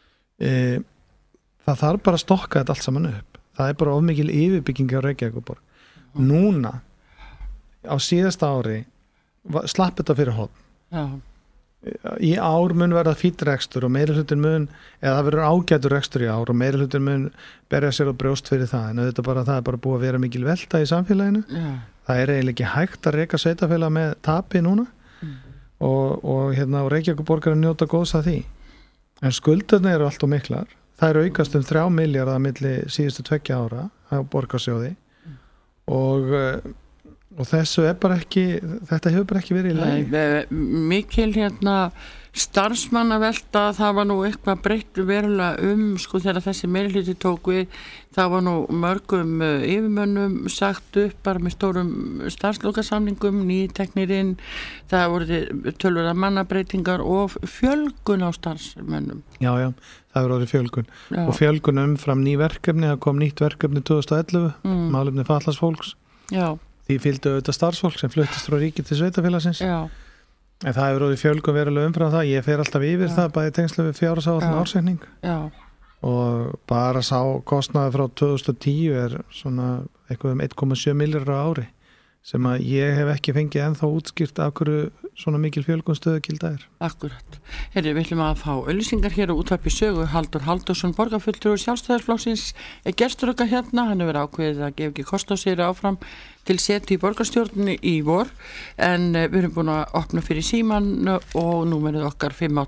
Það þarf bara að stokka þetta allt saman upp. Það bara of mikil yfirbyggingi á Reykjavíkurborg. Núna, á síðasta ári, slapp þetta fyrir horn. Já. Í ár mun verða fýtrekstur og meirihlutin mun, eða það verður ágætur rekstur í ár og meirihlutin mun berja sér á brjóst fyrir það. En það bara búið að vera mikil velta í samfélaginu. Já. Það eiginlega ekki hægt að reka sveitafélag með tapi núna og Reykjavíkurborg að njóta góðs að því. En skuldarnir eru allt og miklar. Það eru aukast 3 milljarða milli síðustu 2 ára á borgarsjóði og þessu bara ekki, þetta hefur bara ekki verið í lagi. Mikil starfsmannavelta, það var nú eitthvað breytt verulega sko þegar þessi meirihluti tók við, það var nú mörgum yfirmönnum sagt upp bara með stórum starfslokasamningum, nýteknirinn, það voru tölverða mannabreitingar og fjölgun á starfsmönnum. Já, það voru fjölgun. Já. Og fjölgun umfram ný verkefni, það kom nýtt verkefni 2011, málefni fatlaðs fólks. Já. Því fylgdu auðvitað starfsfólk sem fluttist frá ríki til sveitafélagsins. Já. En það hefur orðið fjölgun verulega umfram það. Ég fer alltaf yfir það, bæði tengslu við fjárhagsáætlun ársreikning. Já. Og bara sá kostnaði frá 2010 svona eitthvað 1,7 milljarðar á ári sem að ég hef ekki fengið ennþá útskýrt af hverju svona mikil fjölgun stöðugilda Akkurat. Við ætlum að fá auglýsingar hér á útvarpi sögu. Halldór Halldórsson, borgarfulltrúi Sjálfstæðisflokksins, gestur okkar hérna. Hann hefur ákveðið að gefa ekki kost á sér áfram til setu í borgarstjórninni í vor, en við erum búin að opna fyrir síman og númerið okkar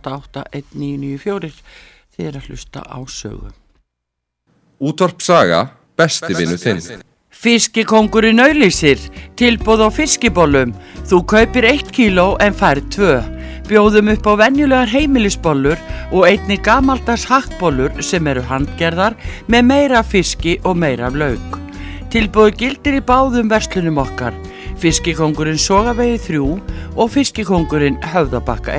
5881994. Þið að hlusta á sögu. Útvarp Saga, besti vinur þinn. Fiskikóngurinn auglýsir, tilboð á fiskibollum. Þú kaupir 1 kíló en færð 2. Bjóðum upp á venjulegar heimilisbollur og einnig gamaldags hakkbollur sem eru handgerðar með meira fiski og meira lauk. Tilboð gildir í báðum verslunum okkar. Fiskikóngurinn Sogavegi 3 og Fiskikóngurinn Höfðabakka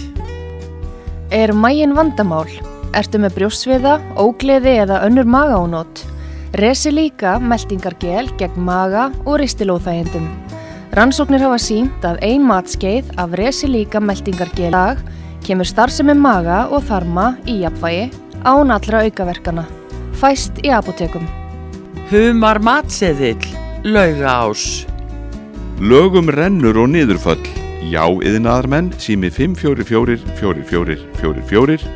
1. Maginn vandamál? Ertu með brjóstsviða, ógleði eða önnur magaónót? Resilíka meltingargel gegn maga og ristilóþægindum. Rannsóknir hafa sýnt að 1 matskeið af Resilíka meltingargel dag kemur starfsemi maga og þarma í jafnvægi án allra aukaverkana. Fæst í apótekum. Humar matseðill, Laugaás. Lögum rennur og niðurföll. Já, iðnaðarmenn, sími 544 44 44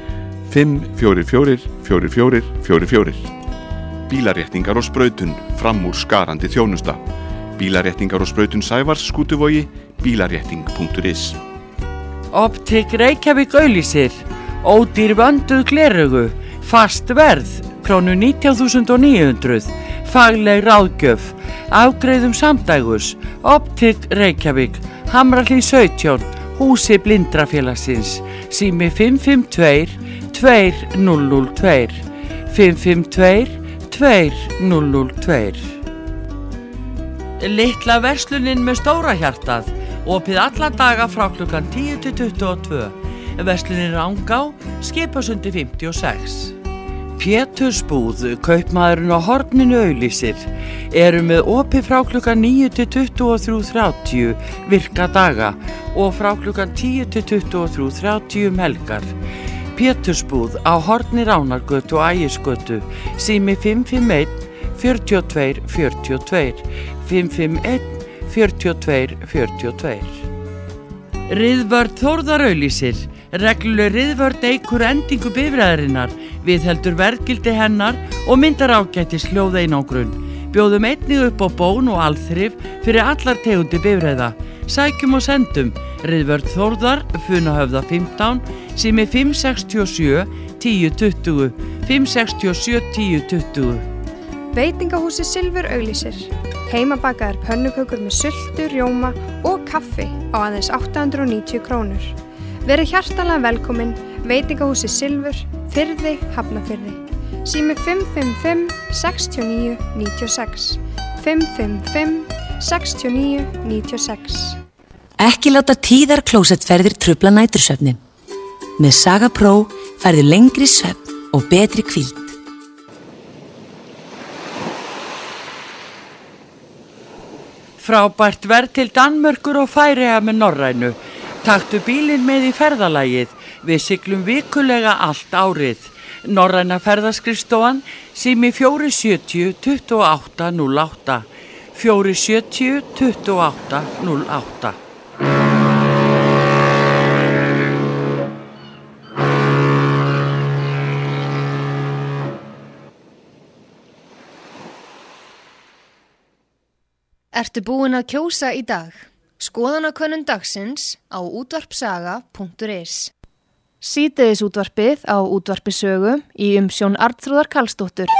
544 44 44. Bílaréttingar og sprautun, fram úr skarandi þjónusta. Bílaréttingar og sprautun Sævars, Skútuvogi, bílarétting.is. Optik Reykjavík auglýsir, ódýr vönduð gleraugu, fast verð, krónu 19.900, fagleg ráðgjöf, afgreiðum samdægus, Optik Reykjavík, Hamrahlíð 17, húsi Blindrafélagsins, sími 552 2002, 552 2002. Litla verslunin með stóra hjartað, opið alla daga frá klukkan 10 til 22. verslunin Rangá, Skipasundi 56. Pétursbúð, kaupmaðurinn á horninu auglýsir, eru með opið frá klukkan 9 til 23:30 virka daga og frá klukkan 10 til 23:30 helgar. Pétursbúð á horni Ránargötu og Ægisgötu, sími 551 42 42, 551 42 42. Riðvörð Þórðar auglýsir, regluleg riðvörð eykur endingu bifreiðarinnar, viðheldur verðgildi hennar og myndar ágætis hljóðeinangrun. Bjóðum einnig upp á bón og alþrif fyrir allar tegundir bifreiða. Sækjum og sendum, Riðvörð Þórðar, Funahöfða 15, sími 567 1020, 567 1020. Veitingahúsi Silfur auglýsir. Heimabakaðar pönnukökur með sultu, rjóma og kaffi á aðeins 890 krónur. Verið hjartanlega velkomin, Veitingahúsi Silfur, Firði, Hafnarfirði. Sími 555 69 96, 555 69 96. Ekki láta tíðar klósettferðir trufla nætursvefnin. Með Saga Pro færðu lengri svefn og betri hvíld. Frábært verð til Danmörkur og Færeyja með Norrænu. Taktu bílinn með í ferðalagið. Við siglum vikulega allt árið. Norræna ferðaskrifstofan, sími 470 28 08, 470 28 08. Ertu búin að kjósa í dag? Skoðanakönnun dagsins á útvarpsaga.is. Síðdegis útvarpið á Útvarpi Sögu í umsjón Arnþrúðar Karlsdóttur.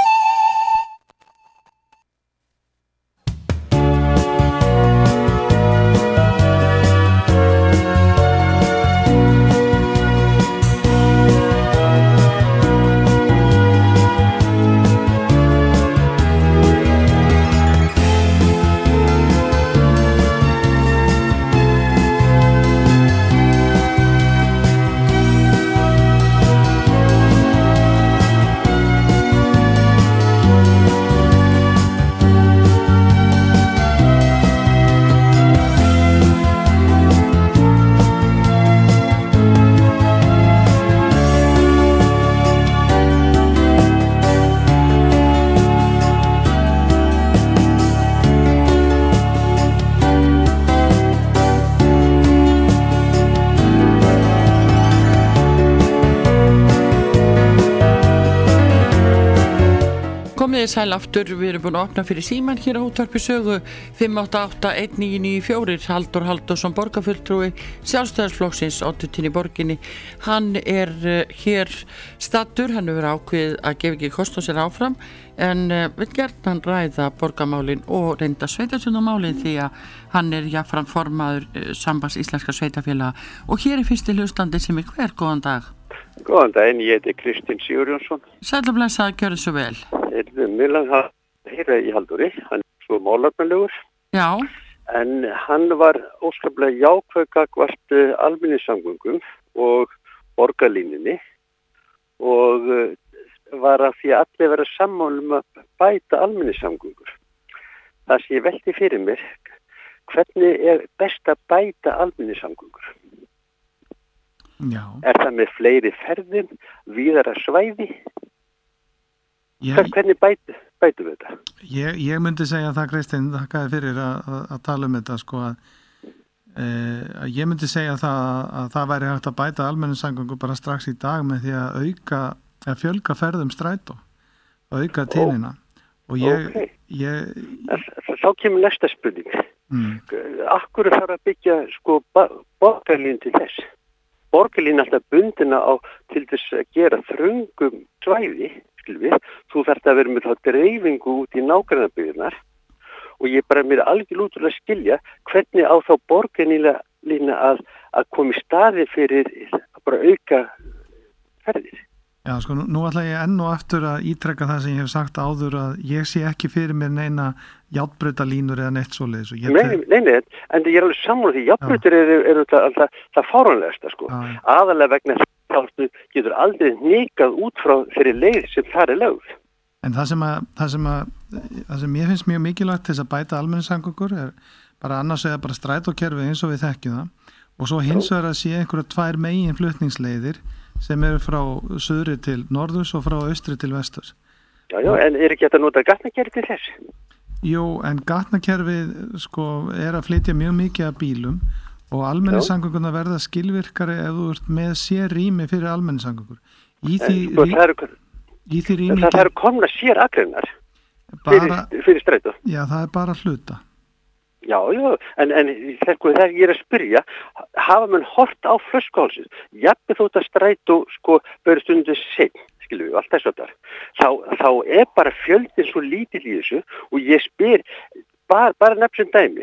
Komiði sæl aftur, við erum búin að opna fyrir síman hér á Útvarpi Sögu 588-1994, Halldór Halldórsson borgarfulltrúi Sjálfstæðisflokksins, oddvitinn í borginni. Hann er hér staddur, hann hefur ákveðið að gefa ekki kost á sér áfram, en vil gjarnan ræða borgarmálin og reynda sveitarstjórnarmálin því að hann er jafnframt formaður Sambands íslenska sveitafélaga. Og hér er fyrsti hlustandi sem er hver, góðan dag. Góðan daginn, ég heiti Kristinn Sigurjónsson. Sæll og blessaður, gjörðu svo vel. Mér langar að heyra í Halldóri, hann er svo málefnalegur. Já. En hann var óskaplega jákvæð gagnvart almenningssamgöngum og borgarlínunni og var að því að allir vera sammála að bæta almenningssamgöngur. Það sem ég velti fyrir mér, hvernig er best að bæta almenningssamgöngur? Já. Er það með fleiri ferðum, víðara svæði? Hvernig bætum við þetta? Ég myndi segja það, Kristinn, þakkaði fyrir að tala þetta, sko, að ég myndi segja að það væri hægt að bæta almenningssamgöngur bara strax í dag með því að fjölga ferðum strætó og auka tíðnina. Og Þá kemur næsta spurning. Akkur þarf að byggja sko borgarlínu til þess? Borgarlínu alltaf bundina á til þess að gera þröngum svæði, þú þarft að vera með þá dreifingu út í nágrannabyggðirnar og ég bara mér algjörlega út að skilja hvernig á þá borgarlínu að koma í staði fyrir að bara auka ferðir. Já, sko, nú ætla ég enn og aftur að ítrekka það sem ég hef sagt áður að ég sé ekki fyrir mér neina járnbrautalínur eða neitt svoleiðis. Nei, en ég alveg sammála því, járnbrautir eru það fáránlegasta, sko. Aðalega vegna þáttu getur aldrei hnikað út frá þeirri leið sem það er lögð. En það sem ég finnst mjög mikilvægt til þess að bæta almenningssamgöngur er bara annars eða bara strætókerfi eins og við þekkjum það og svo hins vegar að sé einhverja 2 megin flutningsleiðir sem eru frá suðri til norðurs og frá austri til vesturs. Já, en er ekki hægt að nota gatnakerfi til þess? Jú, en gatnakerfið sko er að flytja mjög mikið af bílum og almenningssamgöngurnar verða skilvirkari ef þú ert með sér rými fyrir almenningssamgöngur. Það eru komna sér akreinar fyrir strætó. Já, það er bara hluta. Já, en þegar ég er að spyrja, hafa mann hort á flöskuhálsins, jafnveg þótt að strætó sko börjast undir seinn, skilur við, allt þessu þar. Þá er bara fjöldin svo lítill í þessu og ég spyr, bara nefn sem dæmi,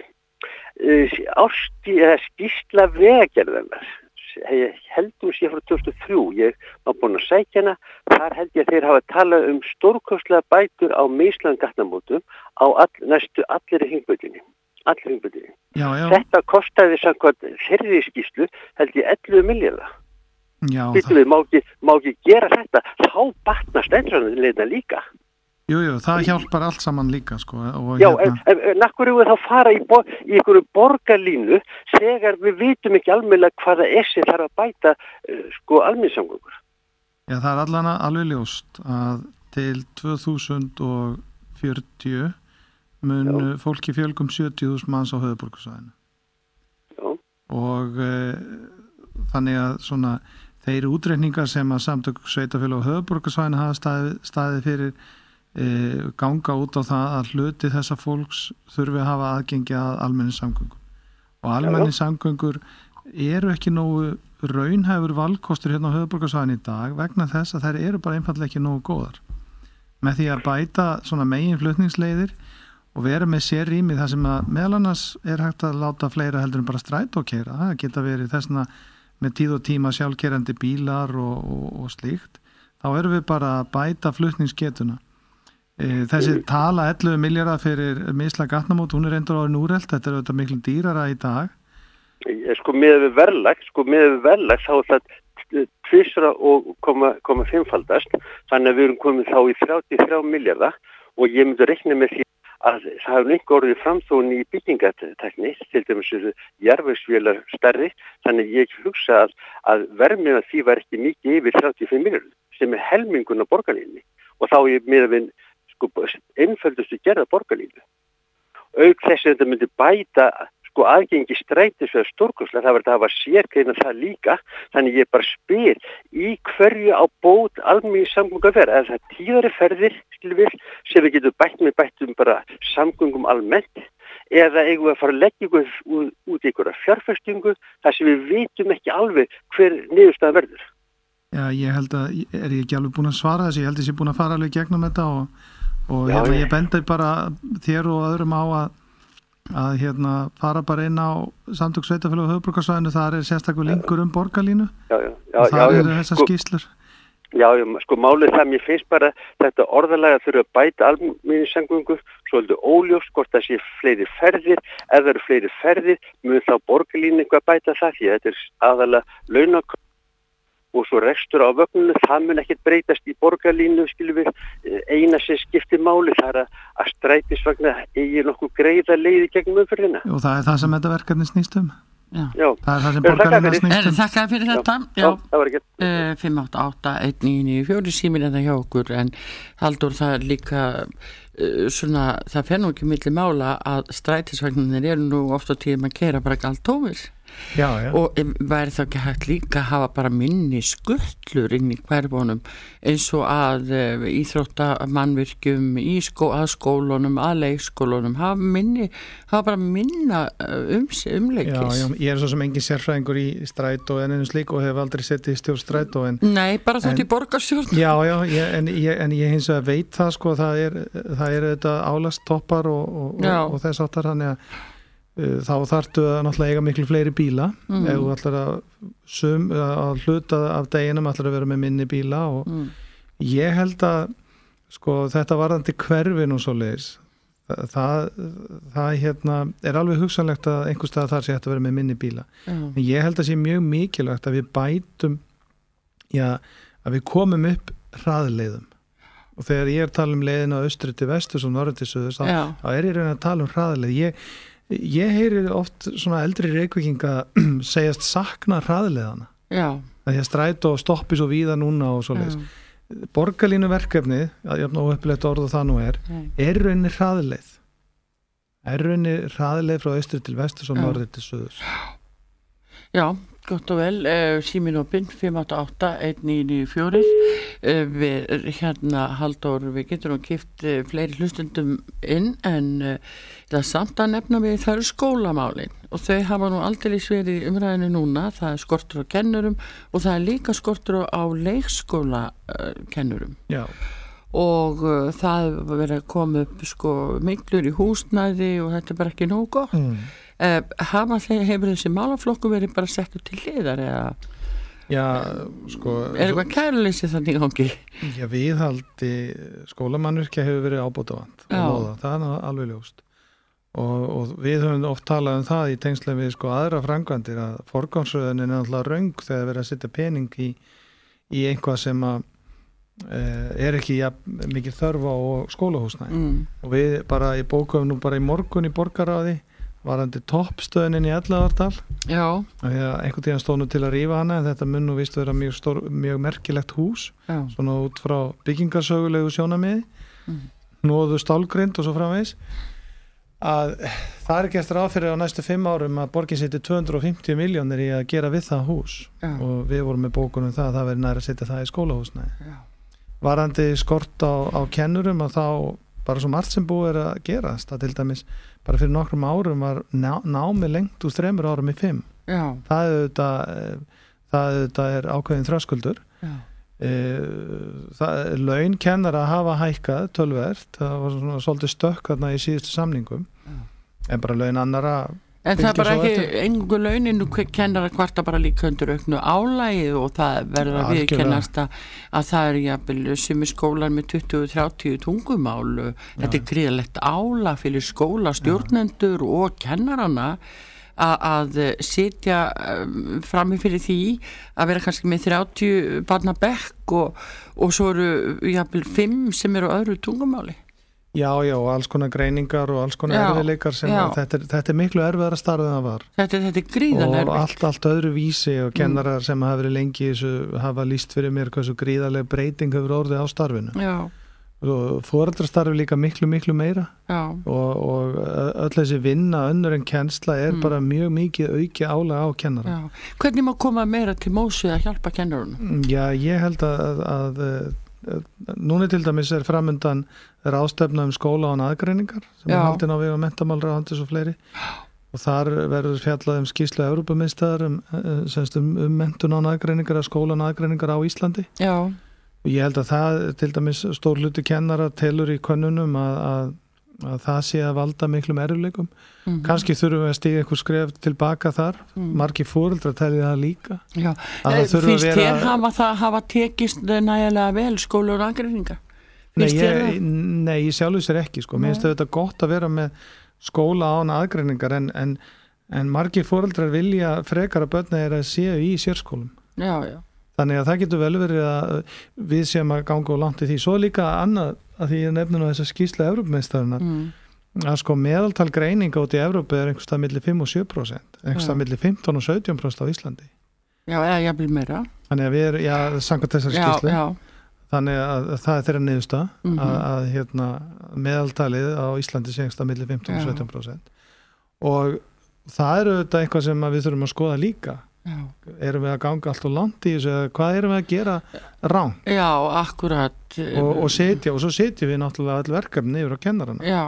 skýrsla vegagerðarinnar, heldum sé frá 2003, ég var búin að sækja hana, þar held ég að þeir hafa talað stórkostlega bætur á mislægum gatnamótum á næstu allir hringbrautinni. Já. Þetta kostaði samkvæmt þeirri skýrslu held ég 11 milljarða. Já. Við má ekki gera þetta, þá batnast endranleina líka. Jú, það hjálpar allt saman líka, sko. Já, en nakkur eru við þá fara í einhverju borgarlínu þegar við vitum ekki almennilega hvaða sem þarf að bæta sko almenningssamgöngur. Já, það er alveg ljóst að til 2040 mun fólki fjölgum 70.000 manns á höfuðborgarsvæðinu. Já. Og þannig að svona þeir útreikningar sem að samtök sveitarfélag á höfuðborgarsvæðinu hafa staðið fyrir ganga út á það að hluti þessa fólks þurfi að hafa aðgengi að almenningssamgöngum. Og almenningssamgöngur eru ekki nógu raunhæfur valkostur hérna á höfuðborgarsvæðinu í dag vegna þess að þær eru bara einfaldlega ekki nógu góðar. Með því að bæta svona megin flutningsleiðir og vera með sér rými þar sem að meðal annars er hægt að láta fleira heldur en bara strætókeyra. Það geta verið þessna með tíð og tíma sjálfkeyrandi bílar og slíkt. Þá erum við bara að bæta flutningsgetuna. Þessi tala 11 milljarða fyrir mislæg gatnamót, hún er endur orðin úrelt, þetta er auðvitað miklu dýrara í dag. Sko með við verðlag þá er það 2,5-faldast, þannig að við erum komið þá í 33 milljarða og ég myndi reikna með því að það hefur einhver orðið framþróun í byggingatekni, til dæmis jarðvegsvélar stærri, þannig ég hugsa að verðmið að því var ekki mikið yfir 35 milljarður, sem er helmingun á borgarlínunni og þá er með við sko einföldustu gerða borgarlínu. Auk þess að þetta myndi bæta sko aðgengi strætis eða stórkostlega, það verður að hafa sérgreina það líka, þannig ég bara spyr í hverju á bót almenningssamgöngu að vera, eða það tíðari ferðir sem við getum bættum bara samgöngum almennt, eða eigum við að fara að leggja út í einhverja fjárfestingu þar sem við vitum ekki alveg hver niðurstaðan verður. Já, ég held að, er ég ekki alveg búin að svara þessu, ég held að ég sé búin að fara alveg gegnum þetta og ég bendi bara þér og öðrum á að fara bara inn á samtök sveitarfélag á höfuðborgarsvæðinu, þar er sérstakur linkur borgarlínu og það eru þessar skýrslur. Já, sko málið það, mér finnst bara þetta orðalega þurfa að bæta almenningssamgöngur, svolítið óljóst hvort það sé fleiri ferðir, ef það eru fleiri ferðir, mun þá borgarlínu eitthvað bæta það, því þetta er aðalega launakostnaður og svo rekstur á vögnunum, það mun ekkert breytast í borgarlínu, skilum við, eina sem skiptir máli, það er að strætisvagna eigi nokkuð greiða leiði gegnum umferðina. Og það er það sem þetta verkefni snýst um. Já. Það er það sem borgarlínu snýst um. Þakka fyrir þetta. Já, það var ekkert. 588-1994 síminn þetta hjá okkur, en Halldór, það er líka svona, það fer nú ekki milli mála að strætisvagnunir eru nú ofta tíðum að keyra bara galt tómir. Já. Og væri það ekki hægt líka að hafa bara minni skutlur inn í hverfunum eins og að íþróttamannvirkjum að skólunum, að leikskólunum hafa bara minna umleikis. Já, ég er svo sem engin sérfræðingur í strætó en einu slík og hef aldrei settið í stjórn strætó Nei, bara þótt í borgarstjórn. Já, en ég hins vegar veit það sko, það er þetta álasttoppar og þess áttar, þannig að þá þarftu að náttúrulega eiga miklu fleiri bíla ef þú ætlar að hluta af deginum ætlar að vera með minni bíla og ég held að sko þetta varðandi hverfin og svoleiðis það er alveg hugsanlegt að einhvers staðar þar sé hægt að vera með minni bíla en ég held að sé mjög mikilvægt að við bætum að við komum upp hraðleiðum og þegar ég tala leiðina austri til vestur og norður til suðurs þá ég reyna að tala hraðleið ég heyri oft svona eldri reykvíkinga segjast sakna hraðleiðana það er strætó og stoppi svo víða núna og svoleiðis borgarlínu verkefni, og uppleitt orð og það nú er rauninni hraðleið frá austri til vestur og norður til suðurs. Já, gott og vel, síminn opinn 588-1994 við Halldór, við getum kipt fleiri hlustendum inn en það er samt að nefna við það eru skólamálin og þau hafa nú aldrei verið í umræðinu núna, það er skortur á kennurum og það er líka skortur á leikskóla kennurum og það verið að koma upp sko miklur í húsnæði og þetta er bara ekki nógu gott hefur þessi málaflokku verið bara settur til hliðar eða er eitthvað kæruleysi þannig gangi? Já, viðhaldi skólamannvirkja hefur verið ábótavant það er alveg ljóst og við höfum oft talað það í tengslega við sko aðra framkvæmdir að forgangsröðunin er alltaf röng þegar verið að setja pening í einhvað sem að er ekki mikið þörf á skólahúsnæði og við bara í bókum nú bara í morgun í borgarráði varandi toppstöðunin í Elliðaárdal því að einhvern tíðan stóð nú til að rífa hana en þetta mun nú víst vera mjög merkilegt hús svona út frá byggingarsögulegu sjónarmiði nóðu stálgrind og svo framvegis að það er gert ráð fyrir á næstu 5 árum að borgin setja 250 milljónir í að gera við það hús og við vorum með bókunum það verið nær að setja það í skólahúsnæði varandi skort á kennurum að þá bara svo margt sem búið er að gerast að til dæmis bara fyrir nokkrum árum var námi lengt úr 3 árum í 5 það er ákveðin þröskuldur laun kennara hafa hækkað töluvert það var svona svolítið stökk þarna í síðustu samningum en bara laun annara en það er bara ekki engu launinu kennara kvarta bara líka undir auknu álægið og það verður að viðkennast að það er jafnvel sumir skólar með 20-30 tungumál þetta er gríðalegt álag fyrir skólastjórnendur og kennarana að sitja frammi fyrir því að vera kannski með 30 barna bekk og svo eru jafnvel 5 sem eru á öðru tungumáli Já, og alls konar greiningar og alls konar erfiðleikar sem þetta er miklu erfiðara starf en það var. Þetta er gríðarlega erfitt. Og allt öðru vísi og kennarar sem hafa verið lengi hafa lýst fyrir mér hversu gríðarlega breyting hefur orðið á starfinu. Já. Og foreldrastarfi líka miklu meira. Já. Og öll þessi vinna önnur en kennsla er bara mjög mikið auki álag á kennara. Já. Hvernig má koma meira til mósið að hjálpa kennarunum? Já, ég held að núna til dæmis er framundan ráðstefna skóla og aðgreiningar sem er haldin á vegum menntamálráðuneytis og fleiri og þar verður fjallað skýrslu Evrópumiðstöðvar menntun og aðgreiningar að skóla og aðgreiningar á Íslandi og ég held að það til dæmis stór hluti kennara telur í könnunum að það sé að valda miklum erfiðleikum kannski þurfum við að stíga einhver skref tilbaka þar margir foreldrar telja það líka finnst þér hafa tekist nægilega vel skóla og aðgreiningar? Nei, ég sjálfur sér ekki mér finnst þetta gott að vera með skóla án aðgreiningar en margir foreldrar vilja frekar að börna er að séu í sérskólum þannig að það getur vel verið að við sem að ganga og langt í því svo líka annað að því ég nefnir nú þess að skýrsla Evrópumiðstöðvarnar að sko meðaltal greininga út í Evrópu er einhvers stað milli 5 og 7% einhvers stað milli 15 og 17% á Íslandi eða jafnvel meira þannig að við erum, samkvæmt þessari skýrslu þannig að það er þeirra niðurstað að meðaltalið á Íslandi sé einhvers stað milli 15 og 17% og það eru þetta eitthvað sem við þurfum að skoða líka erum við að ganga allt og langt í þessu eða hvað erum við að gera rán akkurat og svo setjum við náttúrulega all verkefni yfir á kennarana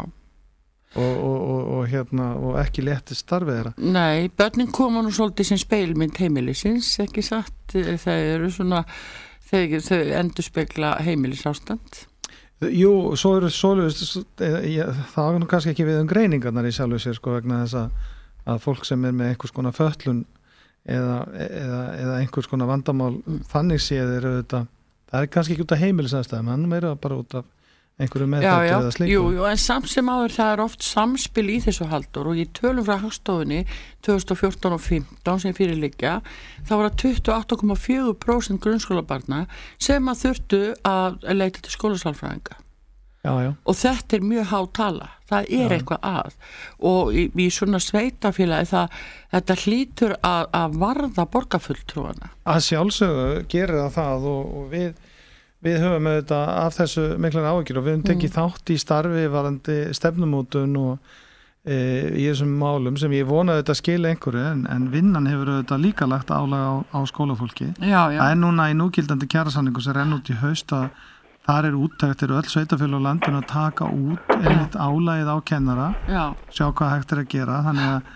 og ekki létti starfið þeirra Nei, börnin koma nú svolítið sem speilmynd heimilisins ekki satt, það eru svona þau endurspegla heimilisástand Jú, svo eru það nú kannski ekki við greiningarnar í sjálfu sér vegna þess að að fólk sem með einhvers konar fötlun eða einhvers konar vandamál þannig séð það kannski ekki út af heimilisaðstæðum, hann meira bara út af einhverju meðferð eða slíku. Jú, en samt sem áður það oft samspil í þessu Halldór og ég tölum frá Hagstofunni 2014 og 15 sem fyrir liggja, þá var það 28,4% grunnskólabarna sem að þurftu að leita til skólasálfræðinga. Já. Og þetta mjög há tala, það eitthvað að og í svona sveitafélagi þetta hlýtur að varða borgarfulltrúana. Að sjálfsögðu gerir það og við höfum auðvitað af þessu miklar áhyggjur og við höfum tekið þátt í starfi varandi stefnumótun og í þessum málum sem ég vonaði þetta skila einhverju en vinnan hefur auðvitað líka lagt álag á skólafólki. Já. Það núna í núgildandi kjarasamningu sem renn út í haust að þar úttæktir öll sveitafélög á landinu að taka út einmitt álagið á kennara, sjá hvað hægt að gera, þannig að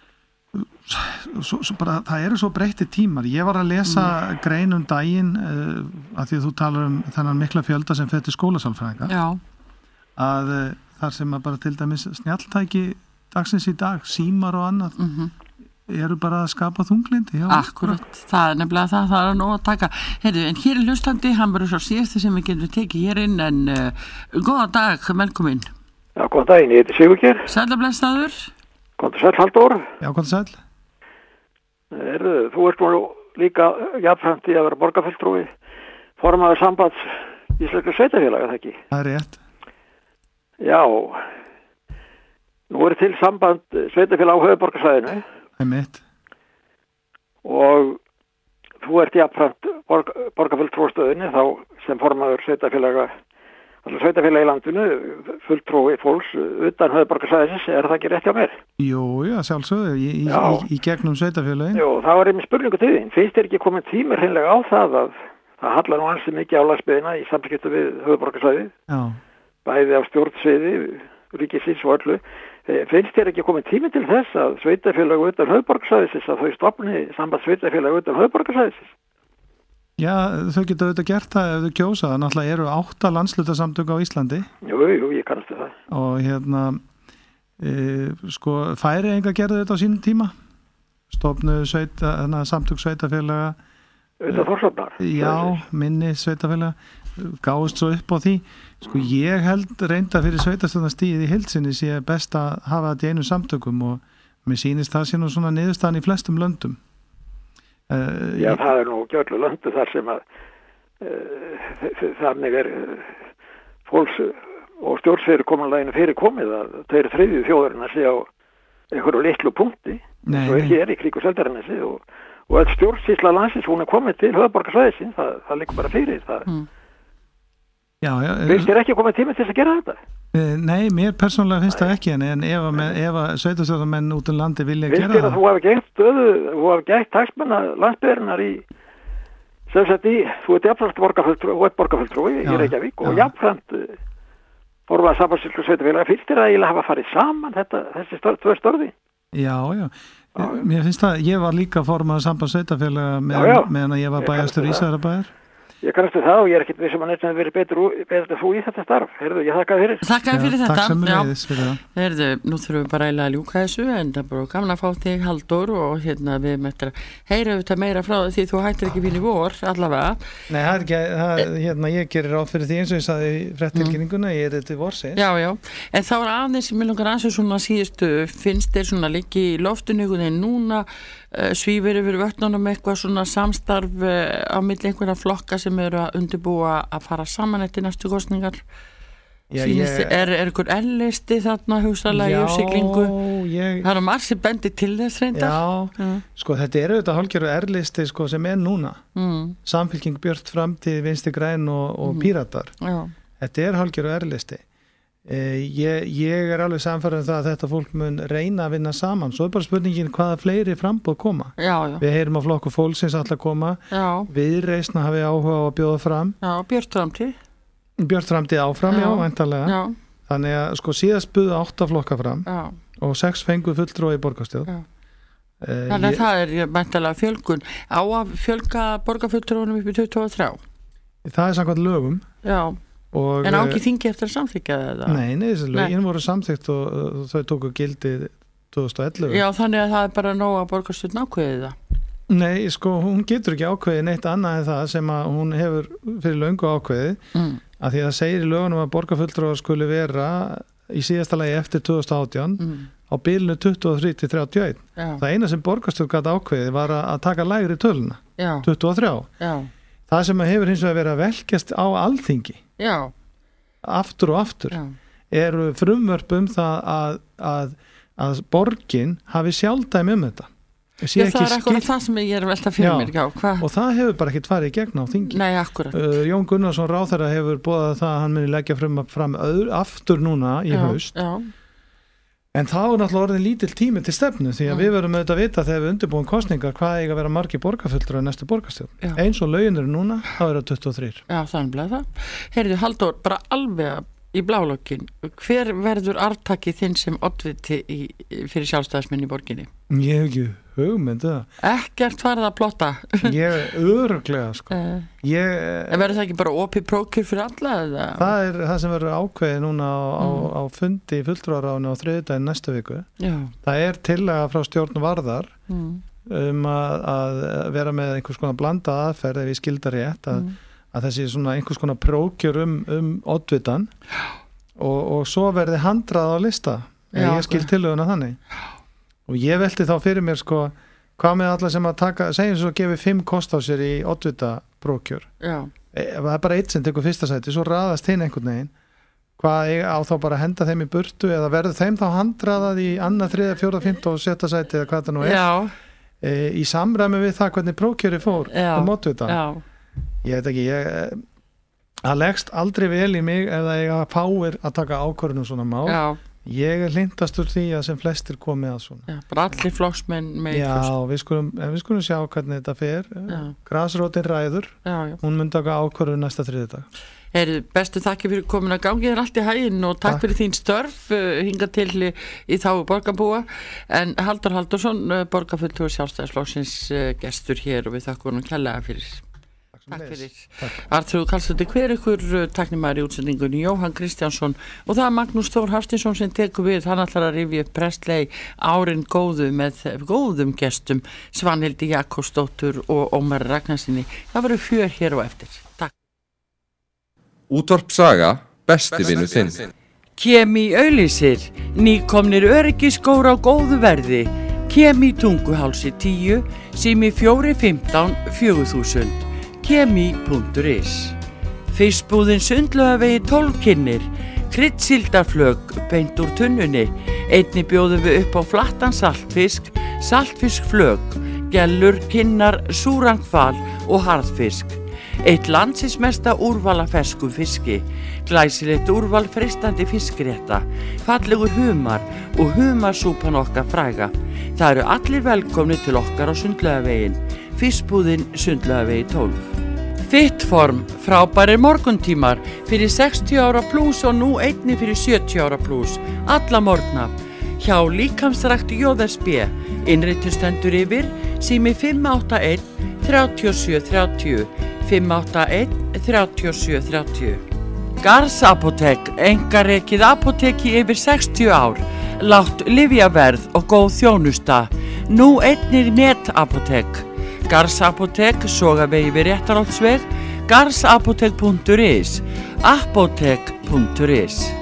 bara, það eru svo breytti tímar. Ég var að lesa grein daginn að því að þú talar þennan mikla fjölda sem fer til skólasálfræðinga að þar sem að bara til dæmis snjalltæki dagsins í dag, símar og annað eru bara að skapa þunglindi. Akkurat, það nefnilega það nóg að taka. Heyrðu, en hér hlustandi, hann verður svo síðasti sem við getum tekið hér inn en góðan dag, velkomin. Já, góðan daginn, ég heiti Sigurgeir. Sælablessaður. Góðan sæl, Halldór. Já, góðan sæl. Þú ert nú líka jafnframt í að vera borgarfulltrúi, formaður sambands íslenskra sveitafélaga, það ekki? Það er rétt. Já, nú er til samband sveitafélag á höfuðborgarsvæðinu. Einmitt. Og þú ert jafnframt borgarfulltrúastöðinni þá sem formaður sveitafélaga í landinu, fulltrúi fólks utan höfuðborgarsvæðisins, það ekki rétt hjá mér? Jú, sjálfsögðu, í gegnum sveitafélagin. Jú, það var einnig spurningu til þín. Finnst þér ekki komin tímir hreinlega á það að það hallar nú ansi mikið á landsbyggðina í samskiptum við höfuðborgarsvæðið? Já. Bæði á stjórnsviði, ríkisins og öllu. Finnst þér ekki komin tími til þess að sveitafélag utan höfuðborgarsvæðisins að þau stofni samband sveitafélag utan höfuðborgarsvæðisins? Já, þau geta auðvitað gert það ef þau kjósa. Það náttúrulega eru 8 landshlutasamtök á Íslandi. Jú, ég kannast það. Og Færeyingar gerðu þetta á sínum tíma. Stofnuðu samtök sveitafélaga. Auðvitað Þórsafnar. Já, minni sveitafélaga. Gáðust svo upp á því. Ég held reynda fyrir sveitarstjórnarstigið í heild sinni sé best að hafa þetta í einu samtökum og mér sýnist það sé nú svona niðurstaðan í flestum löndum. Já, það nú gjörlu löndu þar sem að þannig fólks og stjórnsfyrirkomuleginu fyrir komið að 2/3 þjóðarinnar sé á einhverju litlu punkti svo hér í kríku Seltjarnarnesi og öll stjórnsýsla landsins hún komið til höfuðborgarsvæðisins, það liggur bara fyrir það. Finnst þér ekki komið tími til þess að gera þetta? Nei, mér persónulega finnst það ekki en ef sveitarstjórnarmenn út um landi vilja gera það. Finnst þér að þú hafi gætt hagsmuna landsbyggðarinnar í sem sagt þú ert jafnframt borgarfulltrúi í Reykjavík og jafnframt formaður sambands sveitafélaga, finnst þér að eiginlega hafa farið saman þessi tvö störfi? Já. Mér finnst það, ég var líka formaður sambands sveitafélaga meðan ég var bæjarstjóri Ísafjarðarbæjar. Ég kannast það og ég ekki vissum að neitt sem verið betur þú í þetta starf. Heyrðu, ég þakkaði fyrir. Þakkaði fyrir þetta. Takk sem leiðis fyrir það. Heyrðu, nú þurfum við bara eiginlega að ljúka þessu en það er bara gaman að fá þig Halldór og við möttum að heyra auðvitað meira frá því þú hættir ekki fyrir vor allavega. Nei, ég gerir ráð fyrir því eins og ég sagði í fréttilkynninguna, ég til vorsins. Já, en þá er aðeins mér langar aðeins svona síðustu, finnst þér svona liggi í loftinu en núna svífur yfir vötnunum eitthvað svona samstarf á milli einhverja flokka sem eru að undirbúa að fara saman eftir næstu kosningar? Er einhver ellisti þarna hugsalega í uppsiglingu? Það er margt sem bendir til þess reyndar. Þetta eru þetta hálfgerðu erlisti sem núna. Samfylking, Björt framtíð, Vinstri græn og Píratar. Þetta hálfgerðu erlisti. Ég alveg samfærður það að þetta fólk mun reyna að vinna saman svo bara spurningin hvaða fleiri framboð koma við heyrum að flokku fólksins alltaf koma Viðreisn hafi áhuga á að bjóða fram Björt framtíð áfram, væntanlega þannig að síðast buðu 8 flokka fram og 6 fengu fulltrúa í borgarstjórn þannig að það væntanlega fjölgun á að fjölga borgarfulltrúanum upp í 23 það samkvæmt lögum en á ekki þingi eftir að samþykja þetta? Nei, þessi lögin voru samþykkt og þau tóku gildi 2011. Já, þannig að það bara nóg að borgarstjórn ákveði það. Nei, sko, hún getur ekki ákveðið neitt annað en það sem að hún hefur fyrir löngu ákveðið að því að það segir í lögunum að borgarfulltrúar skuli vera í síðasta lagi eftir 2018 á bilinu 23-31. Það eina sem borgarstjórn gat ákveðið var að taka lægri töluna, 23. Já. Það sem hefur hins vegar verið að velkjast á Alþingi aftur og aftur eru frumvörp það að borgin hafi sjálfdæmi þetta. Já, það akkurat það sem ég velta fyrir mér. Og það hefur bara ekkert farið í gegn á þingi. Nei, akkurat. Jón Gunnarsson ráðherra hefur boðað það að hann muni leggja fram aftur núna í haust. Já. En þá er náttúrulega orðin lítill tími til stefnu því að við verðum auðvitað að vita þegar við undirbúum kosningar hvað eiga að vera margir borgarfulltrúar í næstu borgarstjórn. Eins og lögin eru núna, þá eru það 23. Já, þannig bleið það. Heyrðu, Halldór, bara alveg í blálokkin, hver verður arftaki þinn sem oddviti fyrir sjálfstæðismenn í borginni? Ég hef ekki hugmyndu það. Ekkert farið að plotta? Ég örugglega, sko. Verður það ekki bara opið prókjur fyrir alla? Eða? Það er það sem verður ákveðið núna á fundi í fulltrúaráðinu á þriðjudaginn næstu viku. Já. Það er tillaga frá stjórn Varðar að vera með einhvers konar blandað aðferð ef ég skildar rétt að þessi svona einhvers konar prókjur oddvitan og svo verði handrað á lista ég skil tillöguna þannig og ég velti þá fyrir mér sko hvað með alla sem að taka segjum svo að gefi 5 kost á sér í oddvita prókjur það er bara eitt sem tekur fyrsta sæti svo raðast hinn einhvern veginn hvað á þá bara að henda þeim í burtu eða verður þeim þá handraðað í 2., 3., 4., 5. og 7. sæti eða hvað það nú er í samræmi við það hvernig prókjöri fór oddvita ég veit ekki, það leggst aldrei vel í mig ef það eiga fáir að taka ákvörðun svona mál. Ég er hlyntastur því að sem flestir komið að svona. Bara allir flokksmenn með við skulum sjá hvernig þetta fer. Grasrótin ræður, hún mun taka ákvörðun næsta þriðjudag. Bestu þakki fyrir komin að gangi þér allt í hæginn og takk fyrir þín störf hingað til í þágu borgarbúa en Halldór Halldórsson, borgarfulltrúi Sjálfstæðisflokksins gestur hér og við þakkum hún kærlega fyrir. Takk fyrir. Arnþrúður Karlsdóttir, hver ykkur tæknimaður í útsendingunni Jóhann Kristjánsson og það er Magnús Þór Hafsteinsson sem tekur við, hann ætlar að rifja upp Prestley árin góðu með góðum gestum, Svanhildi Jakobsdóttur og Ómar Ragnarsinni. Það verður fjör hér og eftir. Takk. Útvarp Saga, besti vinur þinn. Kemi auglýsir, nýkomnir öryggiskór á góðu verði, Kemi Tunguhálsi 10, sími 415 4000. Kemi.is Fiskbúðin Sundlaugavegi 12 kynnir kryddsíldarflög beint úr tunnunni einnig bjóðum við upp á flattan saltfisk saltfiskflög, gellur, kinnar, súrangfal og harðfisk eitt landsins úrval af ferskum fiski glæsilegt úrval freistandi fiskrétta fallegur humar og humarsúpan okkar fræga það eru allir velkomni til okkar á Sundlaugavegin Fiskbúðin Sundlaugavegi 12 Fitform, frábærir morguntímar fyrir 60 ára plus og nú einnig fyrir 70 ára plus alla morgna hjá líkamsrækt JSB innritun stendur yfir sími 581 37 30 581 37 30 Garðs Apótek, einkarekið apóteki yfir 60 ár lágt lyfjaverð og góð þjónusta nú einnig netapótek Garðs Apótek, Sogavegi við Réttarholtsveg, garðsapotek.is, apótek.is